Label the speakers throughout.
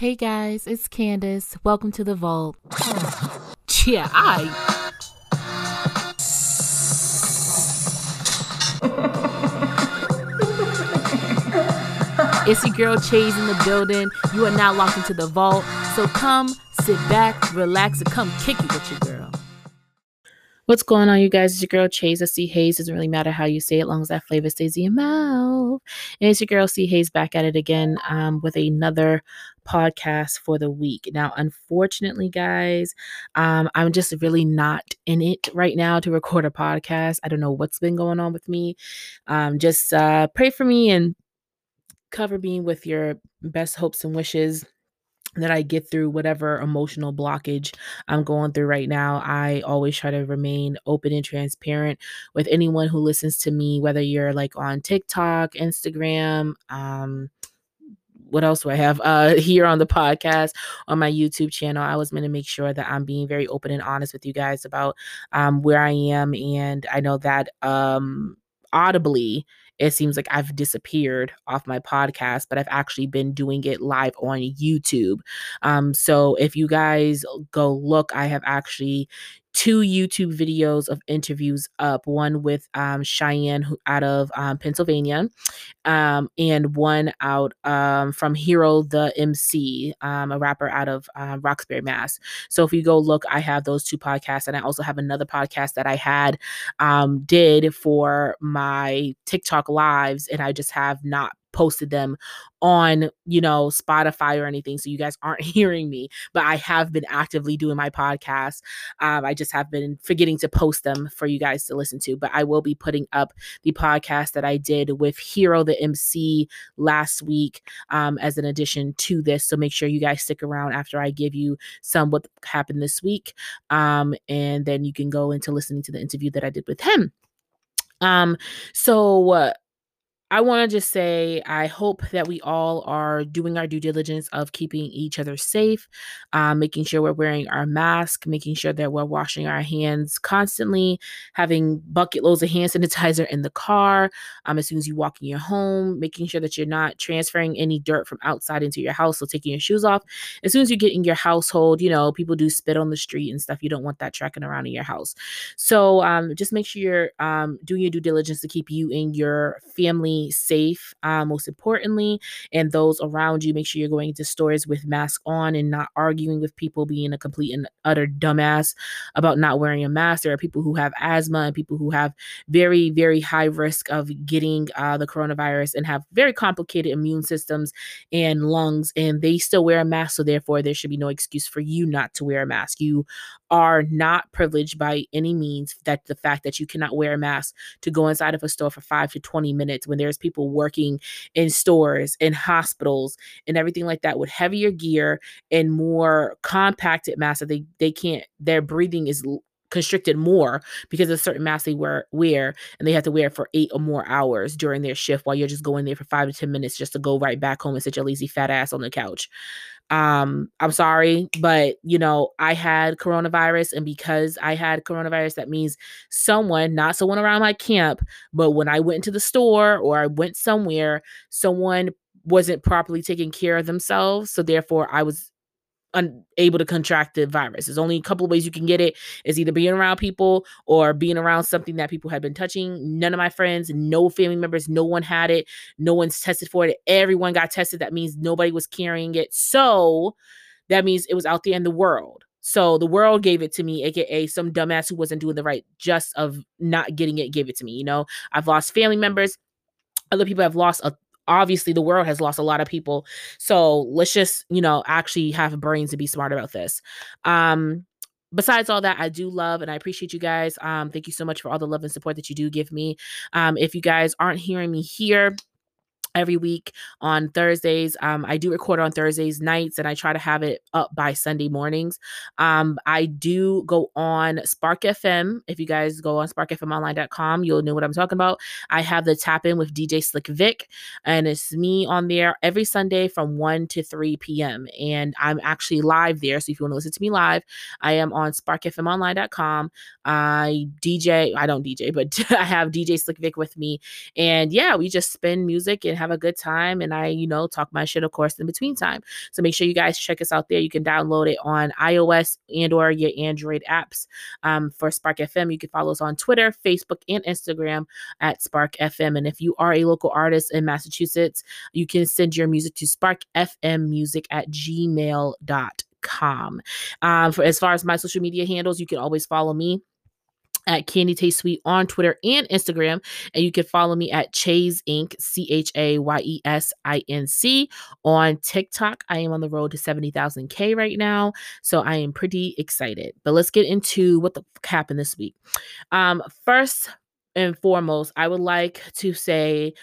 Speaker 1: Hey guys, it's Candace. Welcome to the Vault. Yeah, It's your girl Chase in the building. You are now locked into the Vault. So come, sit back, relax, and come kick it with your girl. What's going on, you guys? It's your girl Chase. C. Hayes. Doesn't really matter how you say it, as long as that flavor stays in your mouth. And it's your girl C. Hayes back at it again with another podcast for the week. Now, unfortunately, guys, I'm just really not in it right now to record a podcast. I don't know what's been going on with me. Just pray for me and cover me with your best hopes and wishes that I get through whatever emotional blockage I'm going through right now. I always try to remain open and transparent with anyone who listens to me, whether you're like on TikTok, Instagram, what else do I have here on the podcast, on my YouTube channel. I was going to make sure that I'm being very open and honest with you guys about where I am. And I know that audibly, it seems like I've disappeared off my podcast, but I've actually been doing it live on YouTube. So if you guys go look, I have actually 2 YouTube videos of interviews up, one with Cheyenne out of Pennsylvania, and one out from Hero the MC, a rapper out of Roxbury, Mass. So if you go look, I have those 2 podcasts, and I also have another podcast that I had did for my TikTok lives, and I just have not posted them on, Spotify or anything. So you guys aren't hearing me, but I have been actively doing my podcast. I just have been forgetting to post them for you guys to listen to, but I will be putting up the podcast that I did with Hero the MC last week as an addition to this. So make sure you guys stick around after I give you some what happened this week. And then you can go into listening to the interview that I did with him. So I want to just say, I hope that we all are doing our due diligence of keeping each other safe, making sure we're wearing our mask, making sure that we're washing our hands constantly, having bucket loads of hand sanitizer in the car as soon as you walk in your home, making sure that you're not transferring any dirt from outside into your house, so taking your shoes off. As soon as you get in your household, people do spit on the street and stuff. You don't want that tracking around in your house. So just make sure you're doing your due diligence to keep you and your family safe, most importantly, and those around you. Make sure you're going into stores with masks on and not arguing with people, being a complete and utter dumbass about not wearing a mask. There are people who have asthma and people who have very, very high risk of getting the coronavirus and have very complicated immune systems and lungs, and they still wear a mask. So therefore, there should be no excuse for you not to wear a mask. You are not privileged by any means. That the fact that you cannot wear a mask to go inside of a store for 5 to 20 minutes when there's people working in stores, in hospitals, and everything like that with heavier gear and more compacted masks that they can't, their breathing is constricted more because of certain masks they wear, and they have to wear it for 8 or more hours during their shift, while you're just going there for 5 to 10 minutes just to go right back home and sit your lazy fat ass on the couch. I'm sorry, but I had coronavirus, and because I had coronavirus, that means not someone around my camp, but when I went into the store or I went somewhere, someone wasn't properly taking care of themselves. So therefore I was unable to contract the virus. There's only a couple of ways you can get it, is either being around people or being around something that people had been touching. None of my friends, no family members, no one had it. No one's tested for it. Everyone got tested. That means nobody was carrying it. So that means it was out there in the world. So the world gave it to me, aka some dumbass who wasn't doing the right just of not getting it gave it to me. I've lost family members. Other people have lost obviously the world has lost a lot of people. So let's just, actually have brains to be smart about this. Besides all that, I do love and I appreciate you guys. Thank you so much for all the love and support that you do give me. If you guys aren't hearing me here every week on Thursdays, I do record on Thursdays nights, and I try to have it up by Sunday mornings. I do go on Spark FM. If you guys go on sparkfmonline.com, you'll know what I'm talking about. I have the Tap In with DJ Slick Vic, and it's me on there every Sunday from 1 to 3 p.m. And I'm actually live there. So if you want to listen to me live, I am on sparkfmonline.com. I don't DJ, but I have DJ Slick Vic with me. And yeah, we just spin music and have a good time. And I, talk my shit, of course, in between time. So make sure you guys check us out there. You can download it on iOS and or your Android apps for Spark FM. You can follow us on Twitter, Facebook, and Instagram at Spark FM. And if you are a local artist in Massachusetts, you can send your music to sparkfmmusic@gmail.com. For as far as my social media handles, you can always follow me at Candy Taste Sweet on Twitter and Instagram. And you can follow me at Chayes Inc. CHAYESINC on TikTok. I am on the road to 70,000 K right now. So I am pretty excited. But let's get into what the fuck happened this week. First and foremost, I would like to say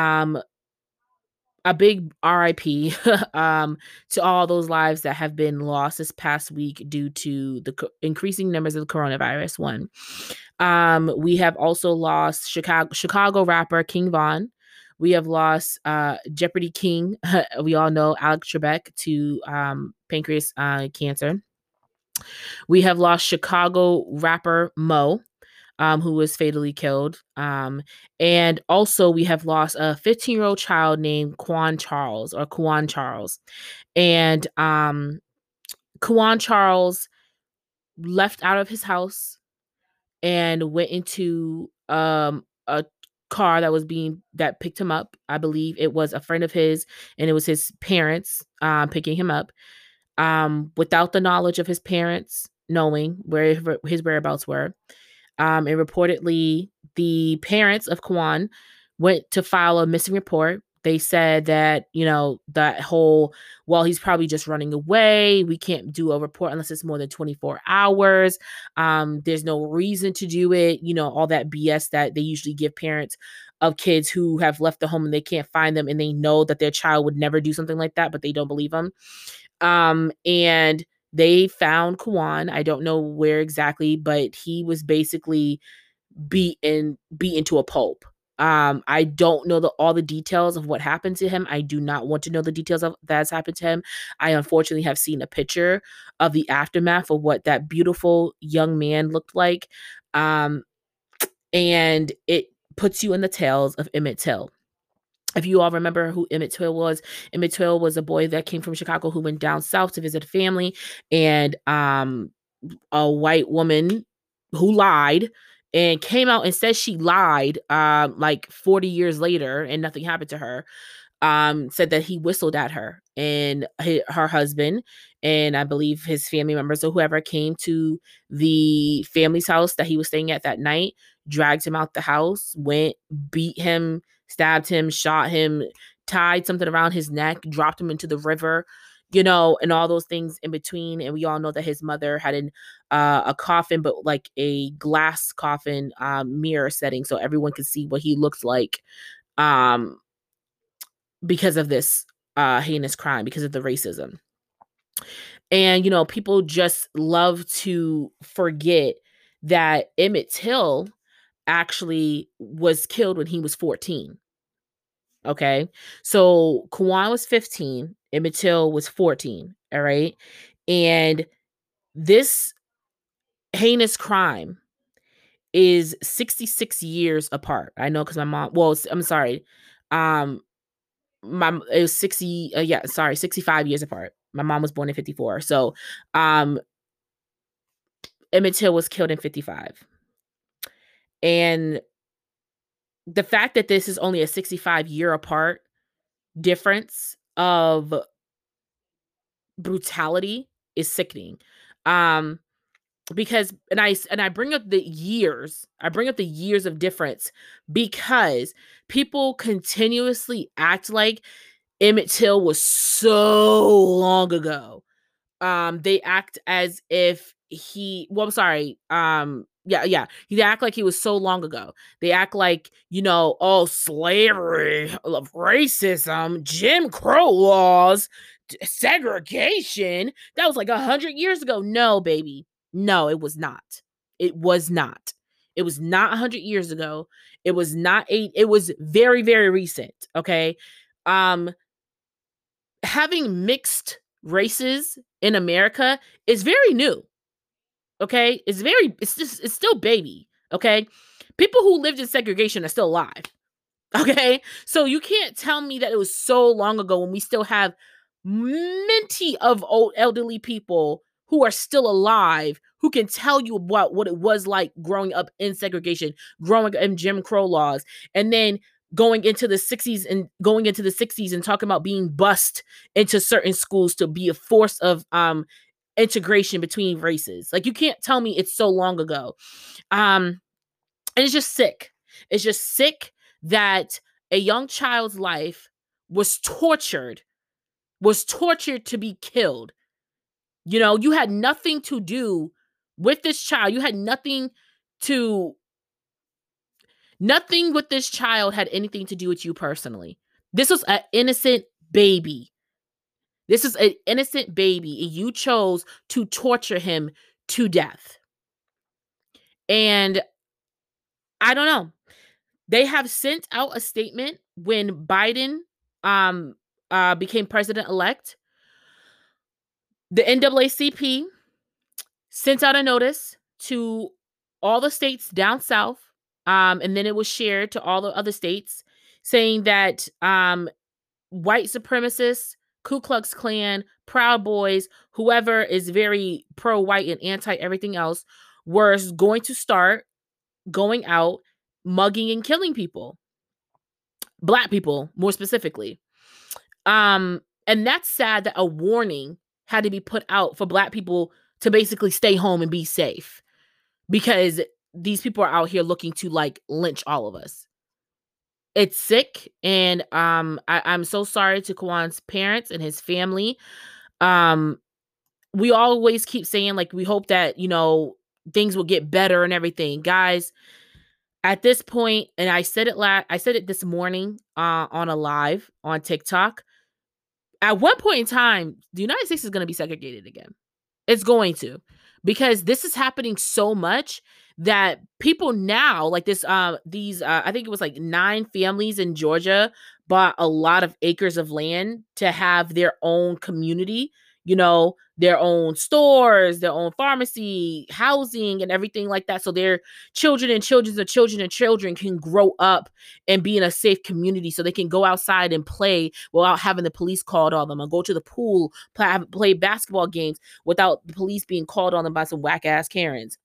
Speaker 1: a big RIP to all those lives that have been lost this past week due to the increasing numbers of the coronavirus. One, we have also lost Chicago rapper King Von. We have lost Jeopardy King. We all know Alex Trebek to pancreas cancer. We have lost Chicago rapper Mo, who was fatally killed. And also we have lost a 15-year-old child named Quan Charles. And Quan Charles left out of his house and went into a car that picked him up. I believe it was a friend of his, and it was his parents picking him up, without the knowledge of his parents knowing where his whereabouts were. And reportedly, the parents of Kwan went to file a missing report. They said that, that whole, well, he's probably just running away. We can't do a report unless it's more than 24 hours. There's no reason to do it. All that BS that they usually give parents of kids who have left the home and they can't find them, and they know that their child would never do something like that, but they don't believe them. And they found Kwan. I don't know where exactly, but he was basically beaten to a pulp. I don't know all the details of what happened to him. I do not want to know the details of that's happened to him. I unfortunately have seen a picture of the aftermath of what that beautiful young man looked like. And it puts you in the tales of Emmett Till. If you all remember who Emmett Till was a boy that came from Chicago who went down south to visit a family, and a white woman who lied and came out and said she lied like 40 years later and nothing happened to her, said that he whistled at her and her husband, and I believe his family members or whoever came to the family's house that he was staying at that night, dragged him out the house, went, beat him, stabbed him, shot him, tied something around his neck, dropped him into the river, and all those things in between. And we all know that his mother had a coffin, but like a glass coffin, mirror setting, so everyone could see what he looked like, because of this heinous crime, because of the racism. And, people just love to forget that Emmett Till actually was killed when he was 14. Okay. So Kwan was 15, Emmett Till was 14. All right. And this heinous crime is 66 years apart. I know because my mom, I'm sorry. It was 65 years apart. My mom was born in 54. So Emmett Till was killed in 55. And the fact that this is only a 65-year apart difference of brutality is sickening. Because I bring up the years. I bring up the years of difference because people continuously act like Emmett Till was so long ago. They act as if he, well, I'm sorry. He act like he was so long ago. They act like, slavery, racism, Jim Crow laws, segregation. That was like 100 years ago. No, baby. No, it was not. It was not. It was not 100 years ago. It was not it was very, very recent. Okay. Having mixed races in America is very new. Okay. It's still baby. Okay. People who lived in segregation are still alive. Okay. So you can't tell me that it was so long ago when we still have plenty of old elderly people who are still alive who can tell you about what it was like growing up in segregation, growing up in Jim Crow laws, and then going into the 60s and talking about being bused into certain schools to be a force of integration between races. Like, you can't tell me it's so long ago. And it's just sick. It's just sick that a young child's life was tortured, to be killed. You know, you had nothing to do with this child. You had to, nothing with this child had anything to do with you personally. This was an innocent baby. This is an innocent baby, and you chose to torture him to death. And I don't know. They have sent out a statement when Biden um became president elect. The NAACP sent out a notice to all the states down south, and then it was shared to all the other states, saying that white supremacists, Ku Klux Klan, Proud Boys, whoever is very pro-white and anti everything else, were going to start going out mugging and killing people. Black people, more specifically. And that's sad that a warning had to be put out for Black people to basically stay home and be safe, because these people are out here looking to like lynch all of us. It's sick, and I'm so sorry to Kwan's parents and his family. Um, we always keep saying, like, we hope that, things will get better and everything. Guys, at this point, and I said it this morning on a live on TikTok. At one point in time, the United States is going to be segregated again. It's going to, because this is happening so much that people now, like these I think it was like 9 families in Georgia bought a lot of acres of land to have their own community, their own stores, their own pharmacy, housing, and everything like that. So their children and children's of children and children can grow up and be in a safe community, so they can go outside and play without having the police called on them, or go to the pool, play basketball games without the police being called on them by some whack ass Karens.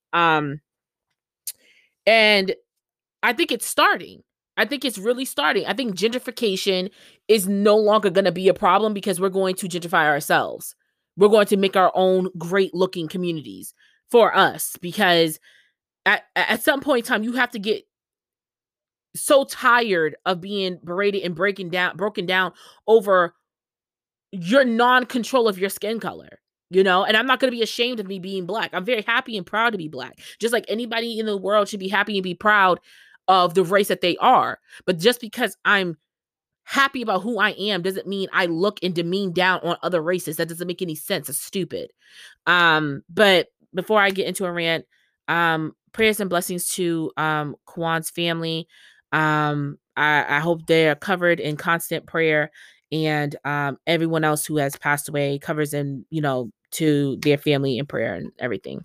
Speaker 1: And I think it's starting. I think it's really starting. I think gentrification is no longer going to be a problem, because we're going to gentrify ourselves. We're going to make our own great looking communities for us, because at some point in time, you have to get so tired of being berated and broken down over your non-control of your skin color. And I'm not going to be ashamed of me being Black. I'm very happy and proud to be Black, just like anybody in the world should be happy and be proud of the race that they are. But just because I'm happy about who I am doesn't mean I look and demean down on other races. That doesn't make any sense. It's stupid. But before I get into a rant, prayers and blessings to Kwan's family. I hope they are covered in constant prayer, and everyone else who has passed away covers them, to their family in prayer and everything.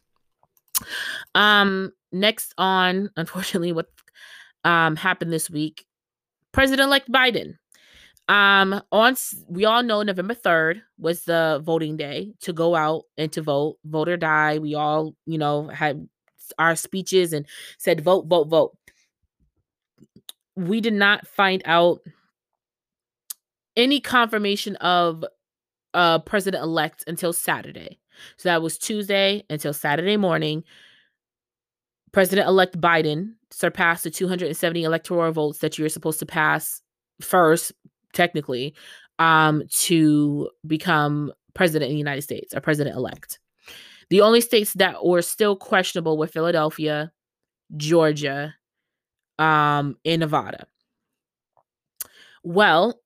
Speaker 1: Next on, unfortunately, what happened this week, President-elect Biden. We all know November 3rd was the voting day to go out and to vote or die. We all, had our speeches and said, vote, vote, vote. We did not find out any confirmation of president-elect until Saturday. So that was Tuesday until Saturday morning. President-elect Biden surpassed the 270 electoral votes that you're supposed to pass first, technically, to become president in the United States, or president-elect. The only states that were still questionable were Philadelphia, Georgia, and Nevada. Well,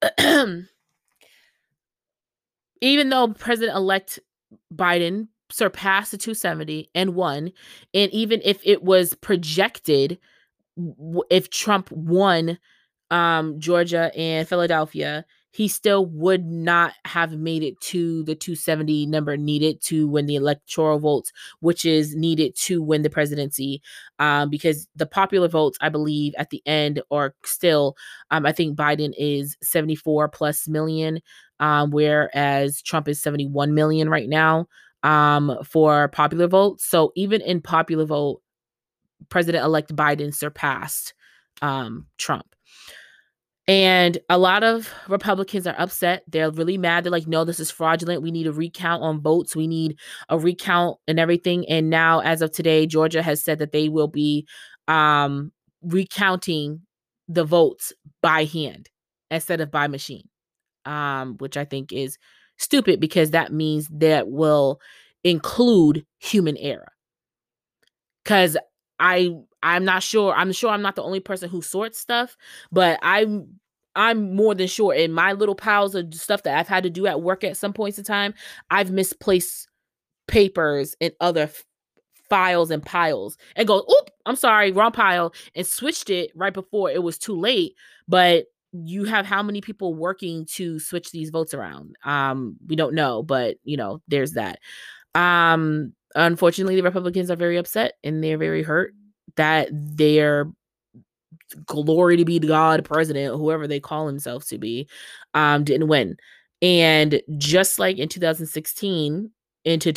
Speaker 1: even though President-elect Biden surpassed the 270 and won, and even if it was projected, if Trump won Georgia and Philadelphia, he still would not have made it to the 270 number needed to win the electoral votes, which is needed to win the presidency. Because the popular votes, I believe, at the end are still, I think Biden is 74 plus million, whereas Trump is 71 million right now, for popular votes. So even in popular vote, President-elect Biden surpassed Trump. And a lot of Republicans are upset. They're really mad. They're like, no, this is fraudulent. We need a recount on votes. We need a recount and everything. And now, as of today, Georgia has said that they will be recounting the votes by hand instead of by machine, which I think is stupid because that means that will include human error. Because I'm not sure. I'm sure I'm not the only person who sorts stuff, but I'm more than sure in my little piles of stuff that I've had to do at work at some points in time, I've misplaced papers in other files and piles and go, oop, I'm sorry, wrong pile, and switched it right before it was too late. But you have how many people working to switch these votes around? We don't know, but there's that. Unfortunately, the Republicans are very upset and they're very hurt that their glory to be God president, whoever they call themselves to be, didn't win. And just like in 2016 into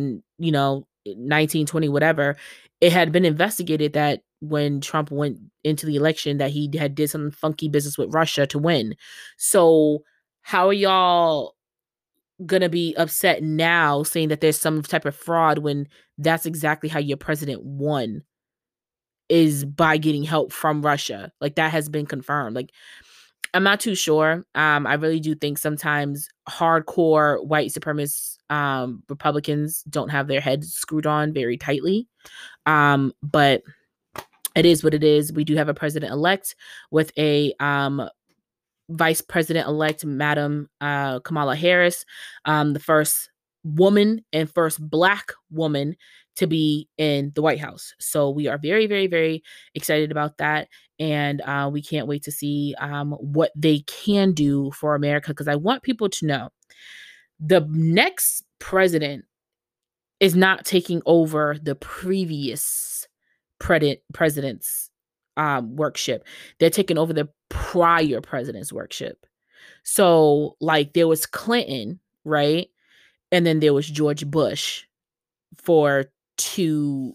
Speaker 1: 2019, 20, whatever, it had been investigated that when Trump went into the election that he had did some funky business with Russia to win. So how are y'all gonna be upset now saying that there's some type of fraud when that's exactly how your president won, is by getting help from Russia? Like, that has been confirmed. Like, I'm not too sure. I really do think sometimes hardcore white supremacist Republicans don't have their heads screwed on very tightly. But it is what it is. We do have a president-elect with a Vice President-elect, Madam Kamala Harris, the first woman and first Black woman to be in the White House. So we are very, very, very excited about that. And we can't wait to see what they can do for America, because I want people to know the next president is not taking over the previous president's workship. They're taking over the prior president's workship. So, like, there was Clinton, right? And then there was George Bush for two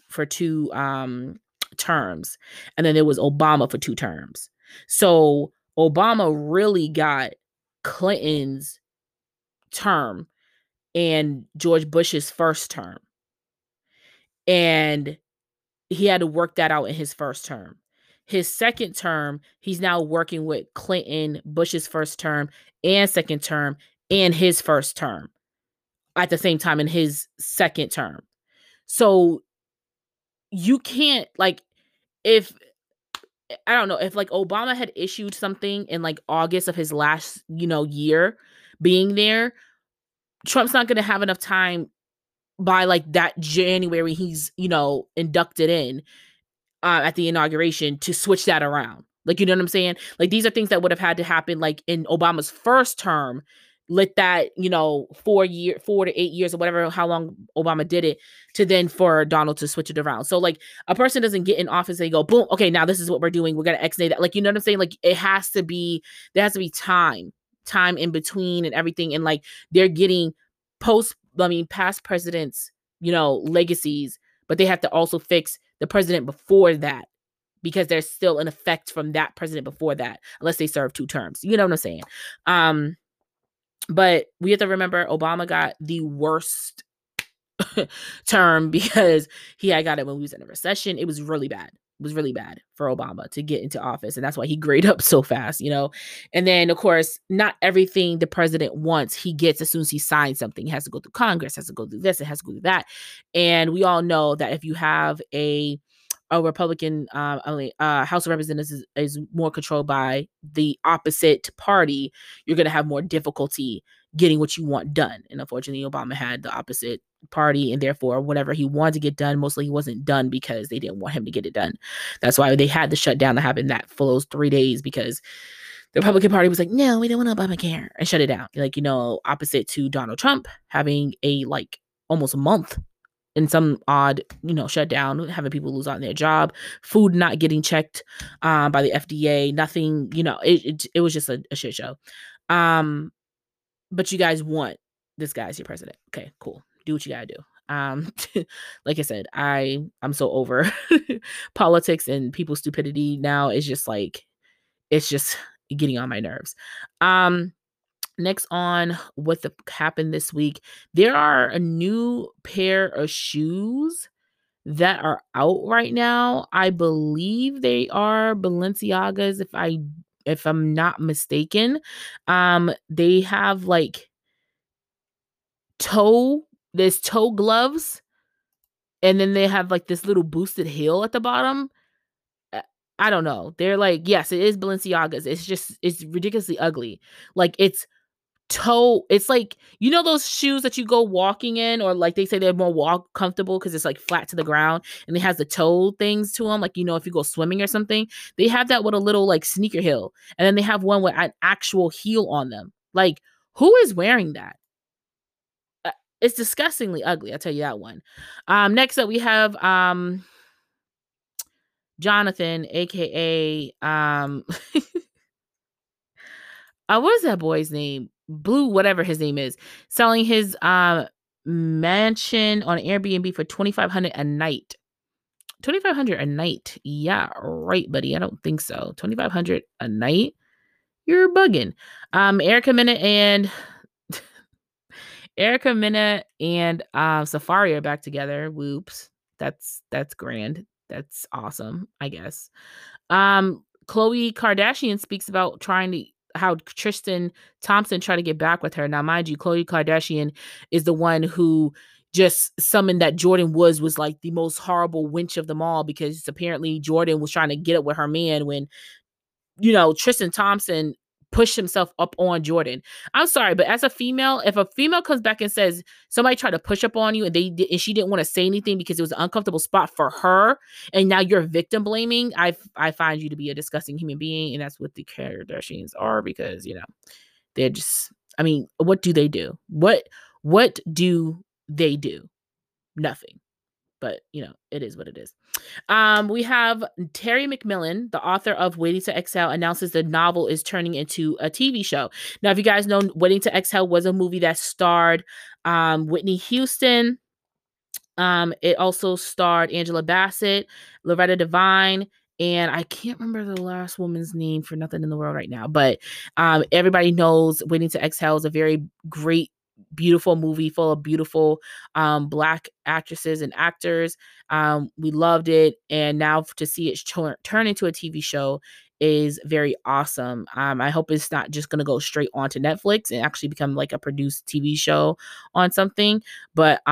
Speaker 1: terms. And then there was Obama for 2 terms. So Obama really got Clinton's term and George Bush's first term. And he had to work that out in his first term. His second term, he's now working with Clinton, Bush's first term and second term, and his first term at the same time in his second term. So you can't, like, if I don't know, if like Obama had issued something in like August of his last, year being there, Trump's not going to have enough time by like that January he's, inducted in at the inauguration to switch that around. Like, you know what I'm saying? Like, these are things that would have had to happen like in Obama's first term. Let that, 4 to 8 years or whatever, how long Obama did it, to then for Donald to switch it around. So like a person doesn't get in office, they go, boom, okay, now this is what we're doing. We're going to X-nay that. Like, you know what I'm saying? Like, there has to be time in between and everything. And like, they're getting past presidents, legacies, but they have to also fix the president before that, because there's still an effect from that president before that, unless they serve 2 terms. You know what I'm saying? But we have to remember Obama got the worst term because he had got it when we was in a recession. It was really bad. It was really bad for Obama to get into office. And that's why he grayed up so fast, And then, of course, not everything the president wants, he gets as soon as he signs something. He has to go through Congress, has to go through this, it has to go through that. And we all know that if you have a Republican House of Representatives is more controlled by the opposite party, you're going to have more difficulty getting what you want done. And unfortunately, Obama had the opposite party, and therefore whatever he wanted to get done, mostly he wasn't done because they didn't want him to get it done. That's why they had the shutdown that happened that for those 3 days, because The Republican Party was like, no, we don't want Obamacare, and shut it down. Like, opposite to Donald Trump having a like almost a month in some odd, shutdown, having people lose out their job, food not getting checked by the FDA, nothing, it was just a shit show. But you guys want this guy as your president. Okay, cool. Do what you gotta do. Like I said, I'm so over politics and people's stupidity now. It's just getting on my nerves. Next on what happened this week, there are a new pair of shoes that are out right now. I believe they are Balenciagas, if I'm not mistaken. They have like there's toe gloves, and then they have like this little boosted heel at the bottom. I don't know. They're like, yes, it is Balenciagas. It's ridiculously ugly. Like it's like, those shoes that you go walking in, or like they say they're more walk comfortable because it's like flat to the ground and it has the toe things to them, like, if you go swimming or something. They have that with a little like sneaker heel, and then they have one with an actual heel on them. Like, who is wearing that? It's disgustingly ugly, I'll tell you that one. Next up we have Jonathan, aka what is that boy's name? Blue, whatever his name is, selling his mansion on Airbnb for $2,500 a night. $2,500 a night. Yeah, right, buddy. I don't think so. $2,500 a night? You're bugging. Erica Mena and Safari are back together. Whoops. That's grand. That's awesome, I guess. Khloe Kardashian speaks about how Tristan Thompson tried to get back with her. Now, mind you, Khloe Kardashian is the one who just summoned that Jordyn Woods was like the most horrible wench of them all, because apparently Jordyn was trying to get up with her man when, Tristan Thompson pushed himself up on Jordyn. I'm sorry, but as a female, if a female comes back and says somebody tried to push up on you and she didn't want to say anything because it was an uncomfortable spot for her, and now you're victim blaming, I find you to be a disgusting human being, and that's what the Kardashians are, because they're just. I mean, what do they do? What do they do? Nothing. But it is what it is. We have Terry McMillan, the author of Waiting to Exhale, announces the novel is turning into a TV show. Now, if you guys know, Waiting to Exhale was a movie that starred Whitney Houston. It also starred Angela Bassett, Loretta Devine, and I can't remember the last woman's name for nothing in the world right now. But everybody knows Waiting to Exhale is a very great, beautiful movie full of beautiful Black actresses and actors. We loved it, and now to see it turn into a TV show is very awesome. I hope it's not just going to go straight onto Netflix and actually become like a produced TV show on something, but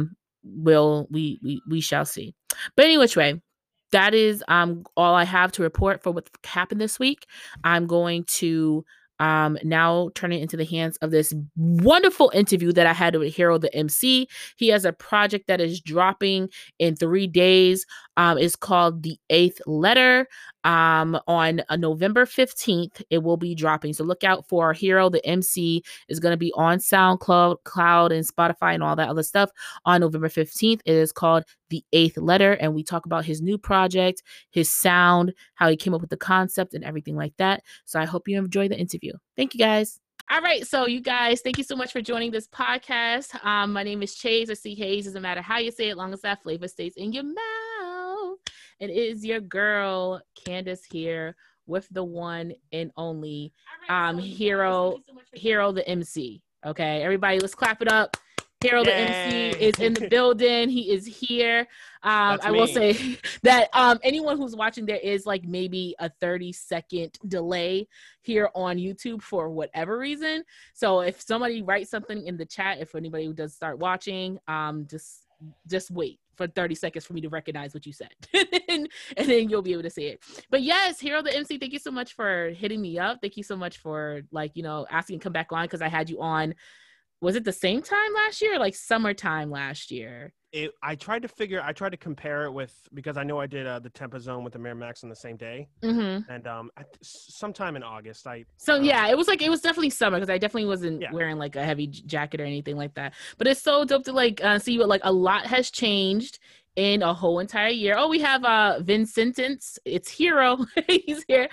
Speaker 1: we shall see. But any which way, that is all I have to report for what happened this week. I'm going to now turn it into the hands of this wonderful interview that I had with Hero the MC. He has a project that is dropping in 3 days. It's called The Eighth Letter. On November 15th, it will be dropping. So look out for Hero the MC. Is going to be on SoundCloud, Cloud, and Spotify and all that other stuff on November 15th. It is called The Eighth Letter, and we talk about his new project, his sound, how he came up with the concept, and everything like that. So I hope you enjoy the interview. Thank you, guys. All right, so you guys, thank you so much for joining this podcast. My name is Chase, or C. Hayes. Doesn't matter how you say it, long as that flavor stays in your mouth. It is your girl, Candace, here with the one and only Hero the MC. Okay, everybody, let's clap it up. Hero the MC is in the building. He is here. I will say that anyone who's watching, there is like maybe a 30-second delay here on YouTube for whatever reason. So if somebody writes something in the chat, if anybody who does start watching, just wait for 30 seconds for me to recognize what you said. and then you'll be able to see it. But yes, Hero the MC, thank you so much for hitting me up. Thank you so much for asking to come back on, because I had you on. Was it the same time last year or like summertime last year?
Speaker 2: I tried to compare it with, because I know I did the Tempa Zone with the Miramax on the same day,
Speaker 1: Mm-hmm.
Speaker 2: and sometime in August,
Speaker 1: So yeah, it was like, it was definitely summer because I definitely wasn't
Speaker 2: yeah,
Speaker 1: wearing like a heavy jacket or anything like that. But it's so dope to like see what like a lot has changed in a whole entire year. Oh, we have Vincent's, it's Hero. He's here.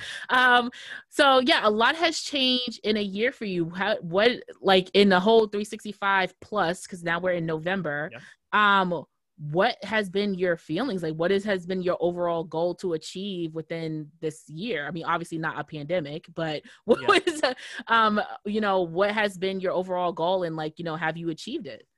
Speaker 1: So yeah, a lot has changed in a year for you. What like in the whole 365 plus, because now we're in November.
Speaker 2: yeah.
Speaker 1: Um what has been your feelings, like what has been your overall goal to achieve within this year? I mean, obviously not a pandemic, but what
Speaker 2: Yeah.
Speaker 1: was what has been your overall goal, and like, have you achieved it?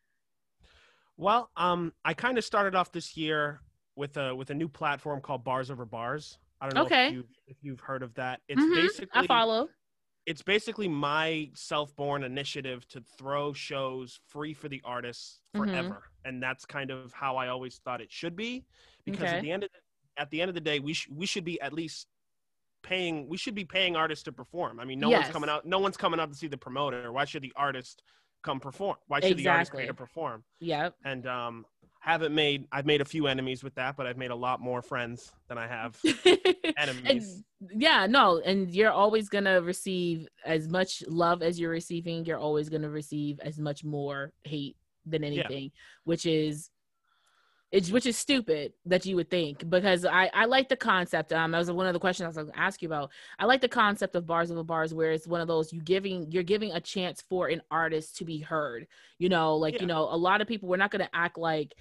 Speaker 2: Well, I kind of started off this year with a new platform called Bars Over Bars. I don't know
Speaker 1: Okay.
Speaker 2: if you've heard of that.
Speaker 1: I follow.
Speaker 2: It's basically my self-born initiative to throw shows free for the artists
Speaker 1: Mm-hmm.
Speaker 2: forever, and that's kind of how I always thought it should be. Because
Speaker 1: Okay.
Speaker 2: at the end of the day, we should be at least paying. We should be paying artists to perform. I mean,
Speaker 1: Yes,
Speaker 2: no one's coming out to see the promoter. Why should the artist come perform? Why should the artist pay to
Speaker 1: exactly.
Speaker 2: perform?
Speaker 1: Yep.
Speaker 2: And I've made a few enemies with that, but I've made a lot more friends than I have enemies.
Speaker 1: And yeah, no, and you're always gonna receive as much love as you're receiving. You're always gonna receive as much more hate than
Speaker 2: Yeah,
Speaker 1: anything, which is which is stupid that you would think, because I like the concept. That was one of the questions I was going to ask you about. I like the concept of Bars Over Bars, where it's one of those, you're giving a chance for an artist to be heard. Like,
Speaker 2: yeah,
Speaker 1: a lot of people, we're not going to act like,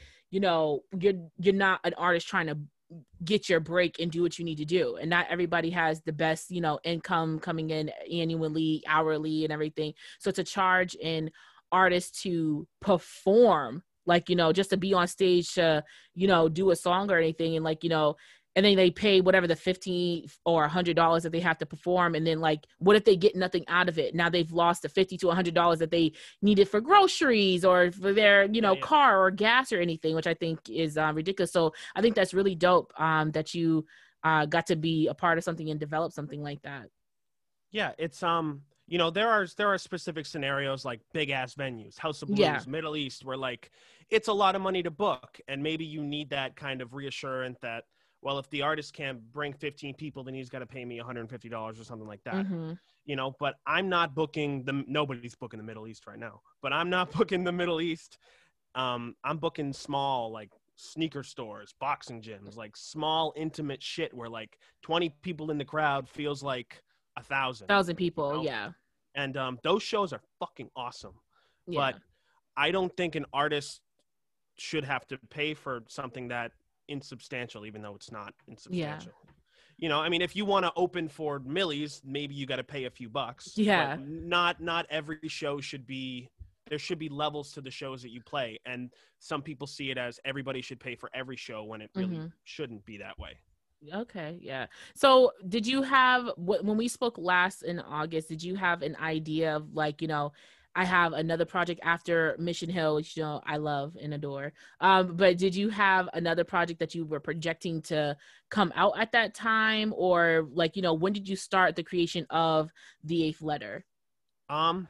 Speaker 1: you're not an artist trying to get your break and do what you need to do. And not everybody has the best, income coming in annually, hourly, and everything. So to charge an artist to perform, like, just to be on stage to, do a song or anything, and like, and then they pay whatever the 15 or $100 that they have to perform, and then like, what if they get nothing out of it? Now they've lost the 50 to $100 that they needed for groceries or for their,
Speaker 2: yeah, yeah.
Speaker 1: car or gas or anything, which I think is ridiculous. So I think that's really dope, that you got to be a part of something and develop something like that.
Speaker 2: Yeah, it's there are specific scenarios like big ass venues, House of
Speaker 1: Yeah.
Speaker 2: Blues, Middle East, where like it's a lot of money to book, and maybe you need that kind of reassurance that, well, if the artist can't bring 15 people, then he's got to pay me $150 or something like that.
Speaker 1: Mm-hmm.
Speaker 2: But I'm not booking nobody's booking the Middle East right now, but I'm not booking the Middle East. I'm booking small, like sneaker stores, boxing gyms, like small intimate shit where like 20 people in the crowd feels like 1,000,
Speaker 1: 1,000 people.
Speaker 2: you know?
Speaker 1: Yeah.
Speaker 2: And those shows are fucking awesome. But
Speaker 1: Yeah.
Speaker 2: I don't think an artist should have to pay for something that insubstantial, even though it's not
Speaker 1: Yeah.
Speaker 2: insubstantial. I mean, if you want to open for Millie's, maybe you got to pay a few bucks, but
Speaker 1: Yeah.
Speaker 2: not every show should be. There should be levels to the shows that you play, and some people see it as everybody should pay for every show when it really
Speaker 1: Mm-hmm.
Speaker 2: shouldn't be that way.
Speaker 1: Okay, yeah. So, did you have when we spoke last in August? Did you have an idea of like, I have another project after Mission Hill, which I love and adore. But did you have another project that you were projecting to come out at that time, or like, when did you start the creation of the Eighth Letter?
Speaker 2: Um,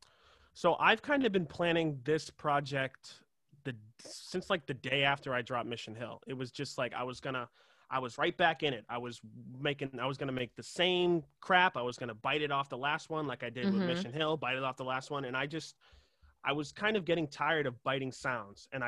Speaker 2: so I've kind of been planning this project the since like the day after I dropped Mission Hill. It was just like I was right back in it. I was gonna make the same crap. I was gonna bite it off the last one like I did with
Speaker 1: Mm-hmm.
Speaker 2: Mission Hill, bite it off the last one, and I was kind of getting tired of biting sounds, and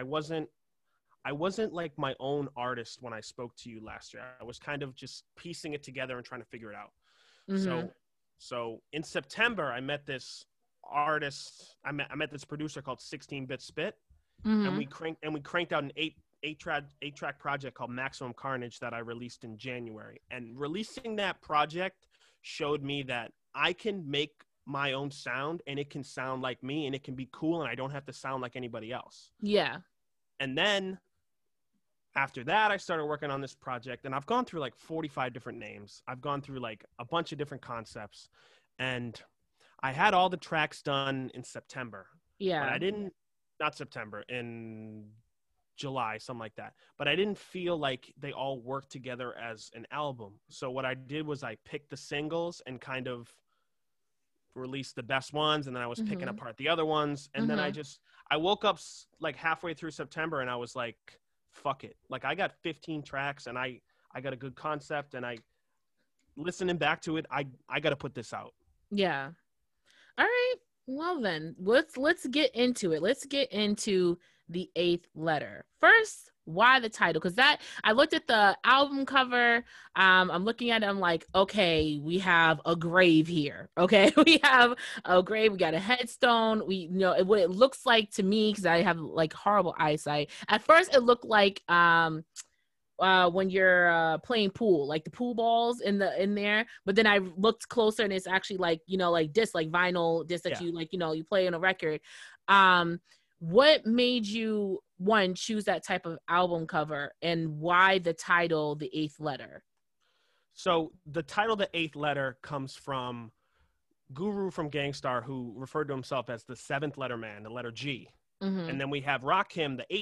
Speaker 2: I wasn't like my own artist when I spoke to you last year. I was kind of just piecing it together and trying to figure it out.
Speaker 1: Mm-hmm.
Speaker 2: So in September, I met this artist. I met this producer called 16-Bit Spit, and
Speaker 1: Mm-hmm.
Speaker 2: we cranked out an eight track project called Maximum Carnage that I released in January. And releasing that project showed me that I can make my own sound, and it can sound like me, and it can be cool, and I don't have to sound like anybody else.
Speaker 1: Yeah.
Speaker 2: And then after that, I started working on this project, and I've gone through like 45 different names. I've gone through like a bunch of different concepts, and I had all the tracks done in September, but
Speaker 1: Yeah.
Speaker 2: I didn't, not September, in July, something like that. But I didn't feel like they all worked together as an album. So what I did was I picked the singles and kind of released the best ones, and then I was picking
Speaker 1: Mhm.
Speaker 2: apart the other ones, and then
Speaker 1: Mhm.
Speaker 2: I woke up like halfway through September, and I was like, fuck it, like I got 15 tracks, and I got a good concept, and I listening back to it, I got to put this out.
Speaker 1: Yeah. All right. Well then, let's get into it. Let's get into the eighth letter. First, why the title? Because that I looked at the album cover. I'm looking at it, I'm like, okay, we have a grave here. Okay, we have a grave. We got a headstone. We what it looks like to me, because I have like horrible eyesight. At first, it looked like when you're playing pool, like the pool balls in there. But then I looked closer, and it's actually like like disc, like vinyl disc that
Speaker 2: Yeah.
Speaker 1: you like you play on a record. Um, what made you one choose that type of album cover, and why the title, The Eighth Letter?
Speaker 2: So the title, The Eighth Letter, comes from Guru from Gang Starr, who referred to himself as the seventh letter man, the letter G.
Speaker 1: Mm-hmm.
Speaker 2: And then we have Rakim, the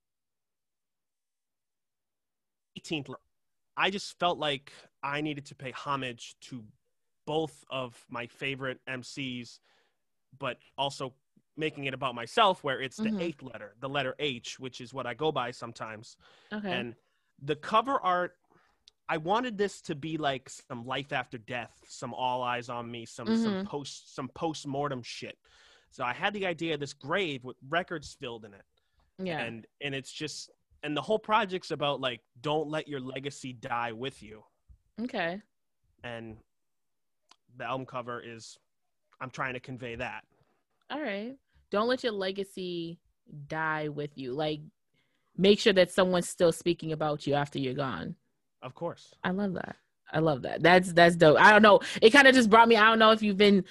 Speaker 2: 18th. I just felt like I needed to pay homage to both of my favorite MCs, but also making it about myself, where it's the
Speaker 1: Mm-hmm.
Speaker 2: eighth letter, the letter H, which is what I go by sometimes.
Speaker 1: Okay.
Speaker 2: And the cover art, I wanted this to be like some life after death, some all eyes on me,
Speaker 1: Mm-hmm.
Speaker 2: some post mortem shit. So I had the idea of this grave with records filled in it,
Speaker 1: Yeah.
Speaker 2: and it's just, and the whole project's about like, don't let your legacy die with you.
Speaker 1: Okay.
Speaker 2: And the album cover is, I'm trying to convey that.
Speaker 1: All right. Don't let your legacy die with you. Like, make sure that someone's still speaking about you after you're gone.
Speaker 2: Of course.
Speaker 1: I love that. I love that. That's dope. I don't know. It kind of just brought me. I don't know if you've been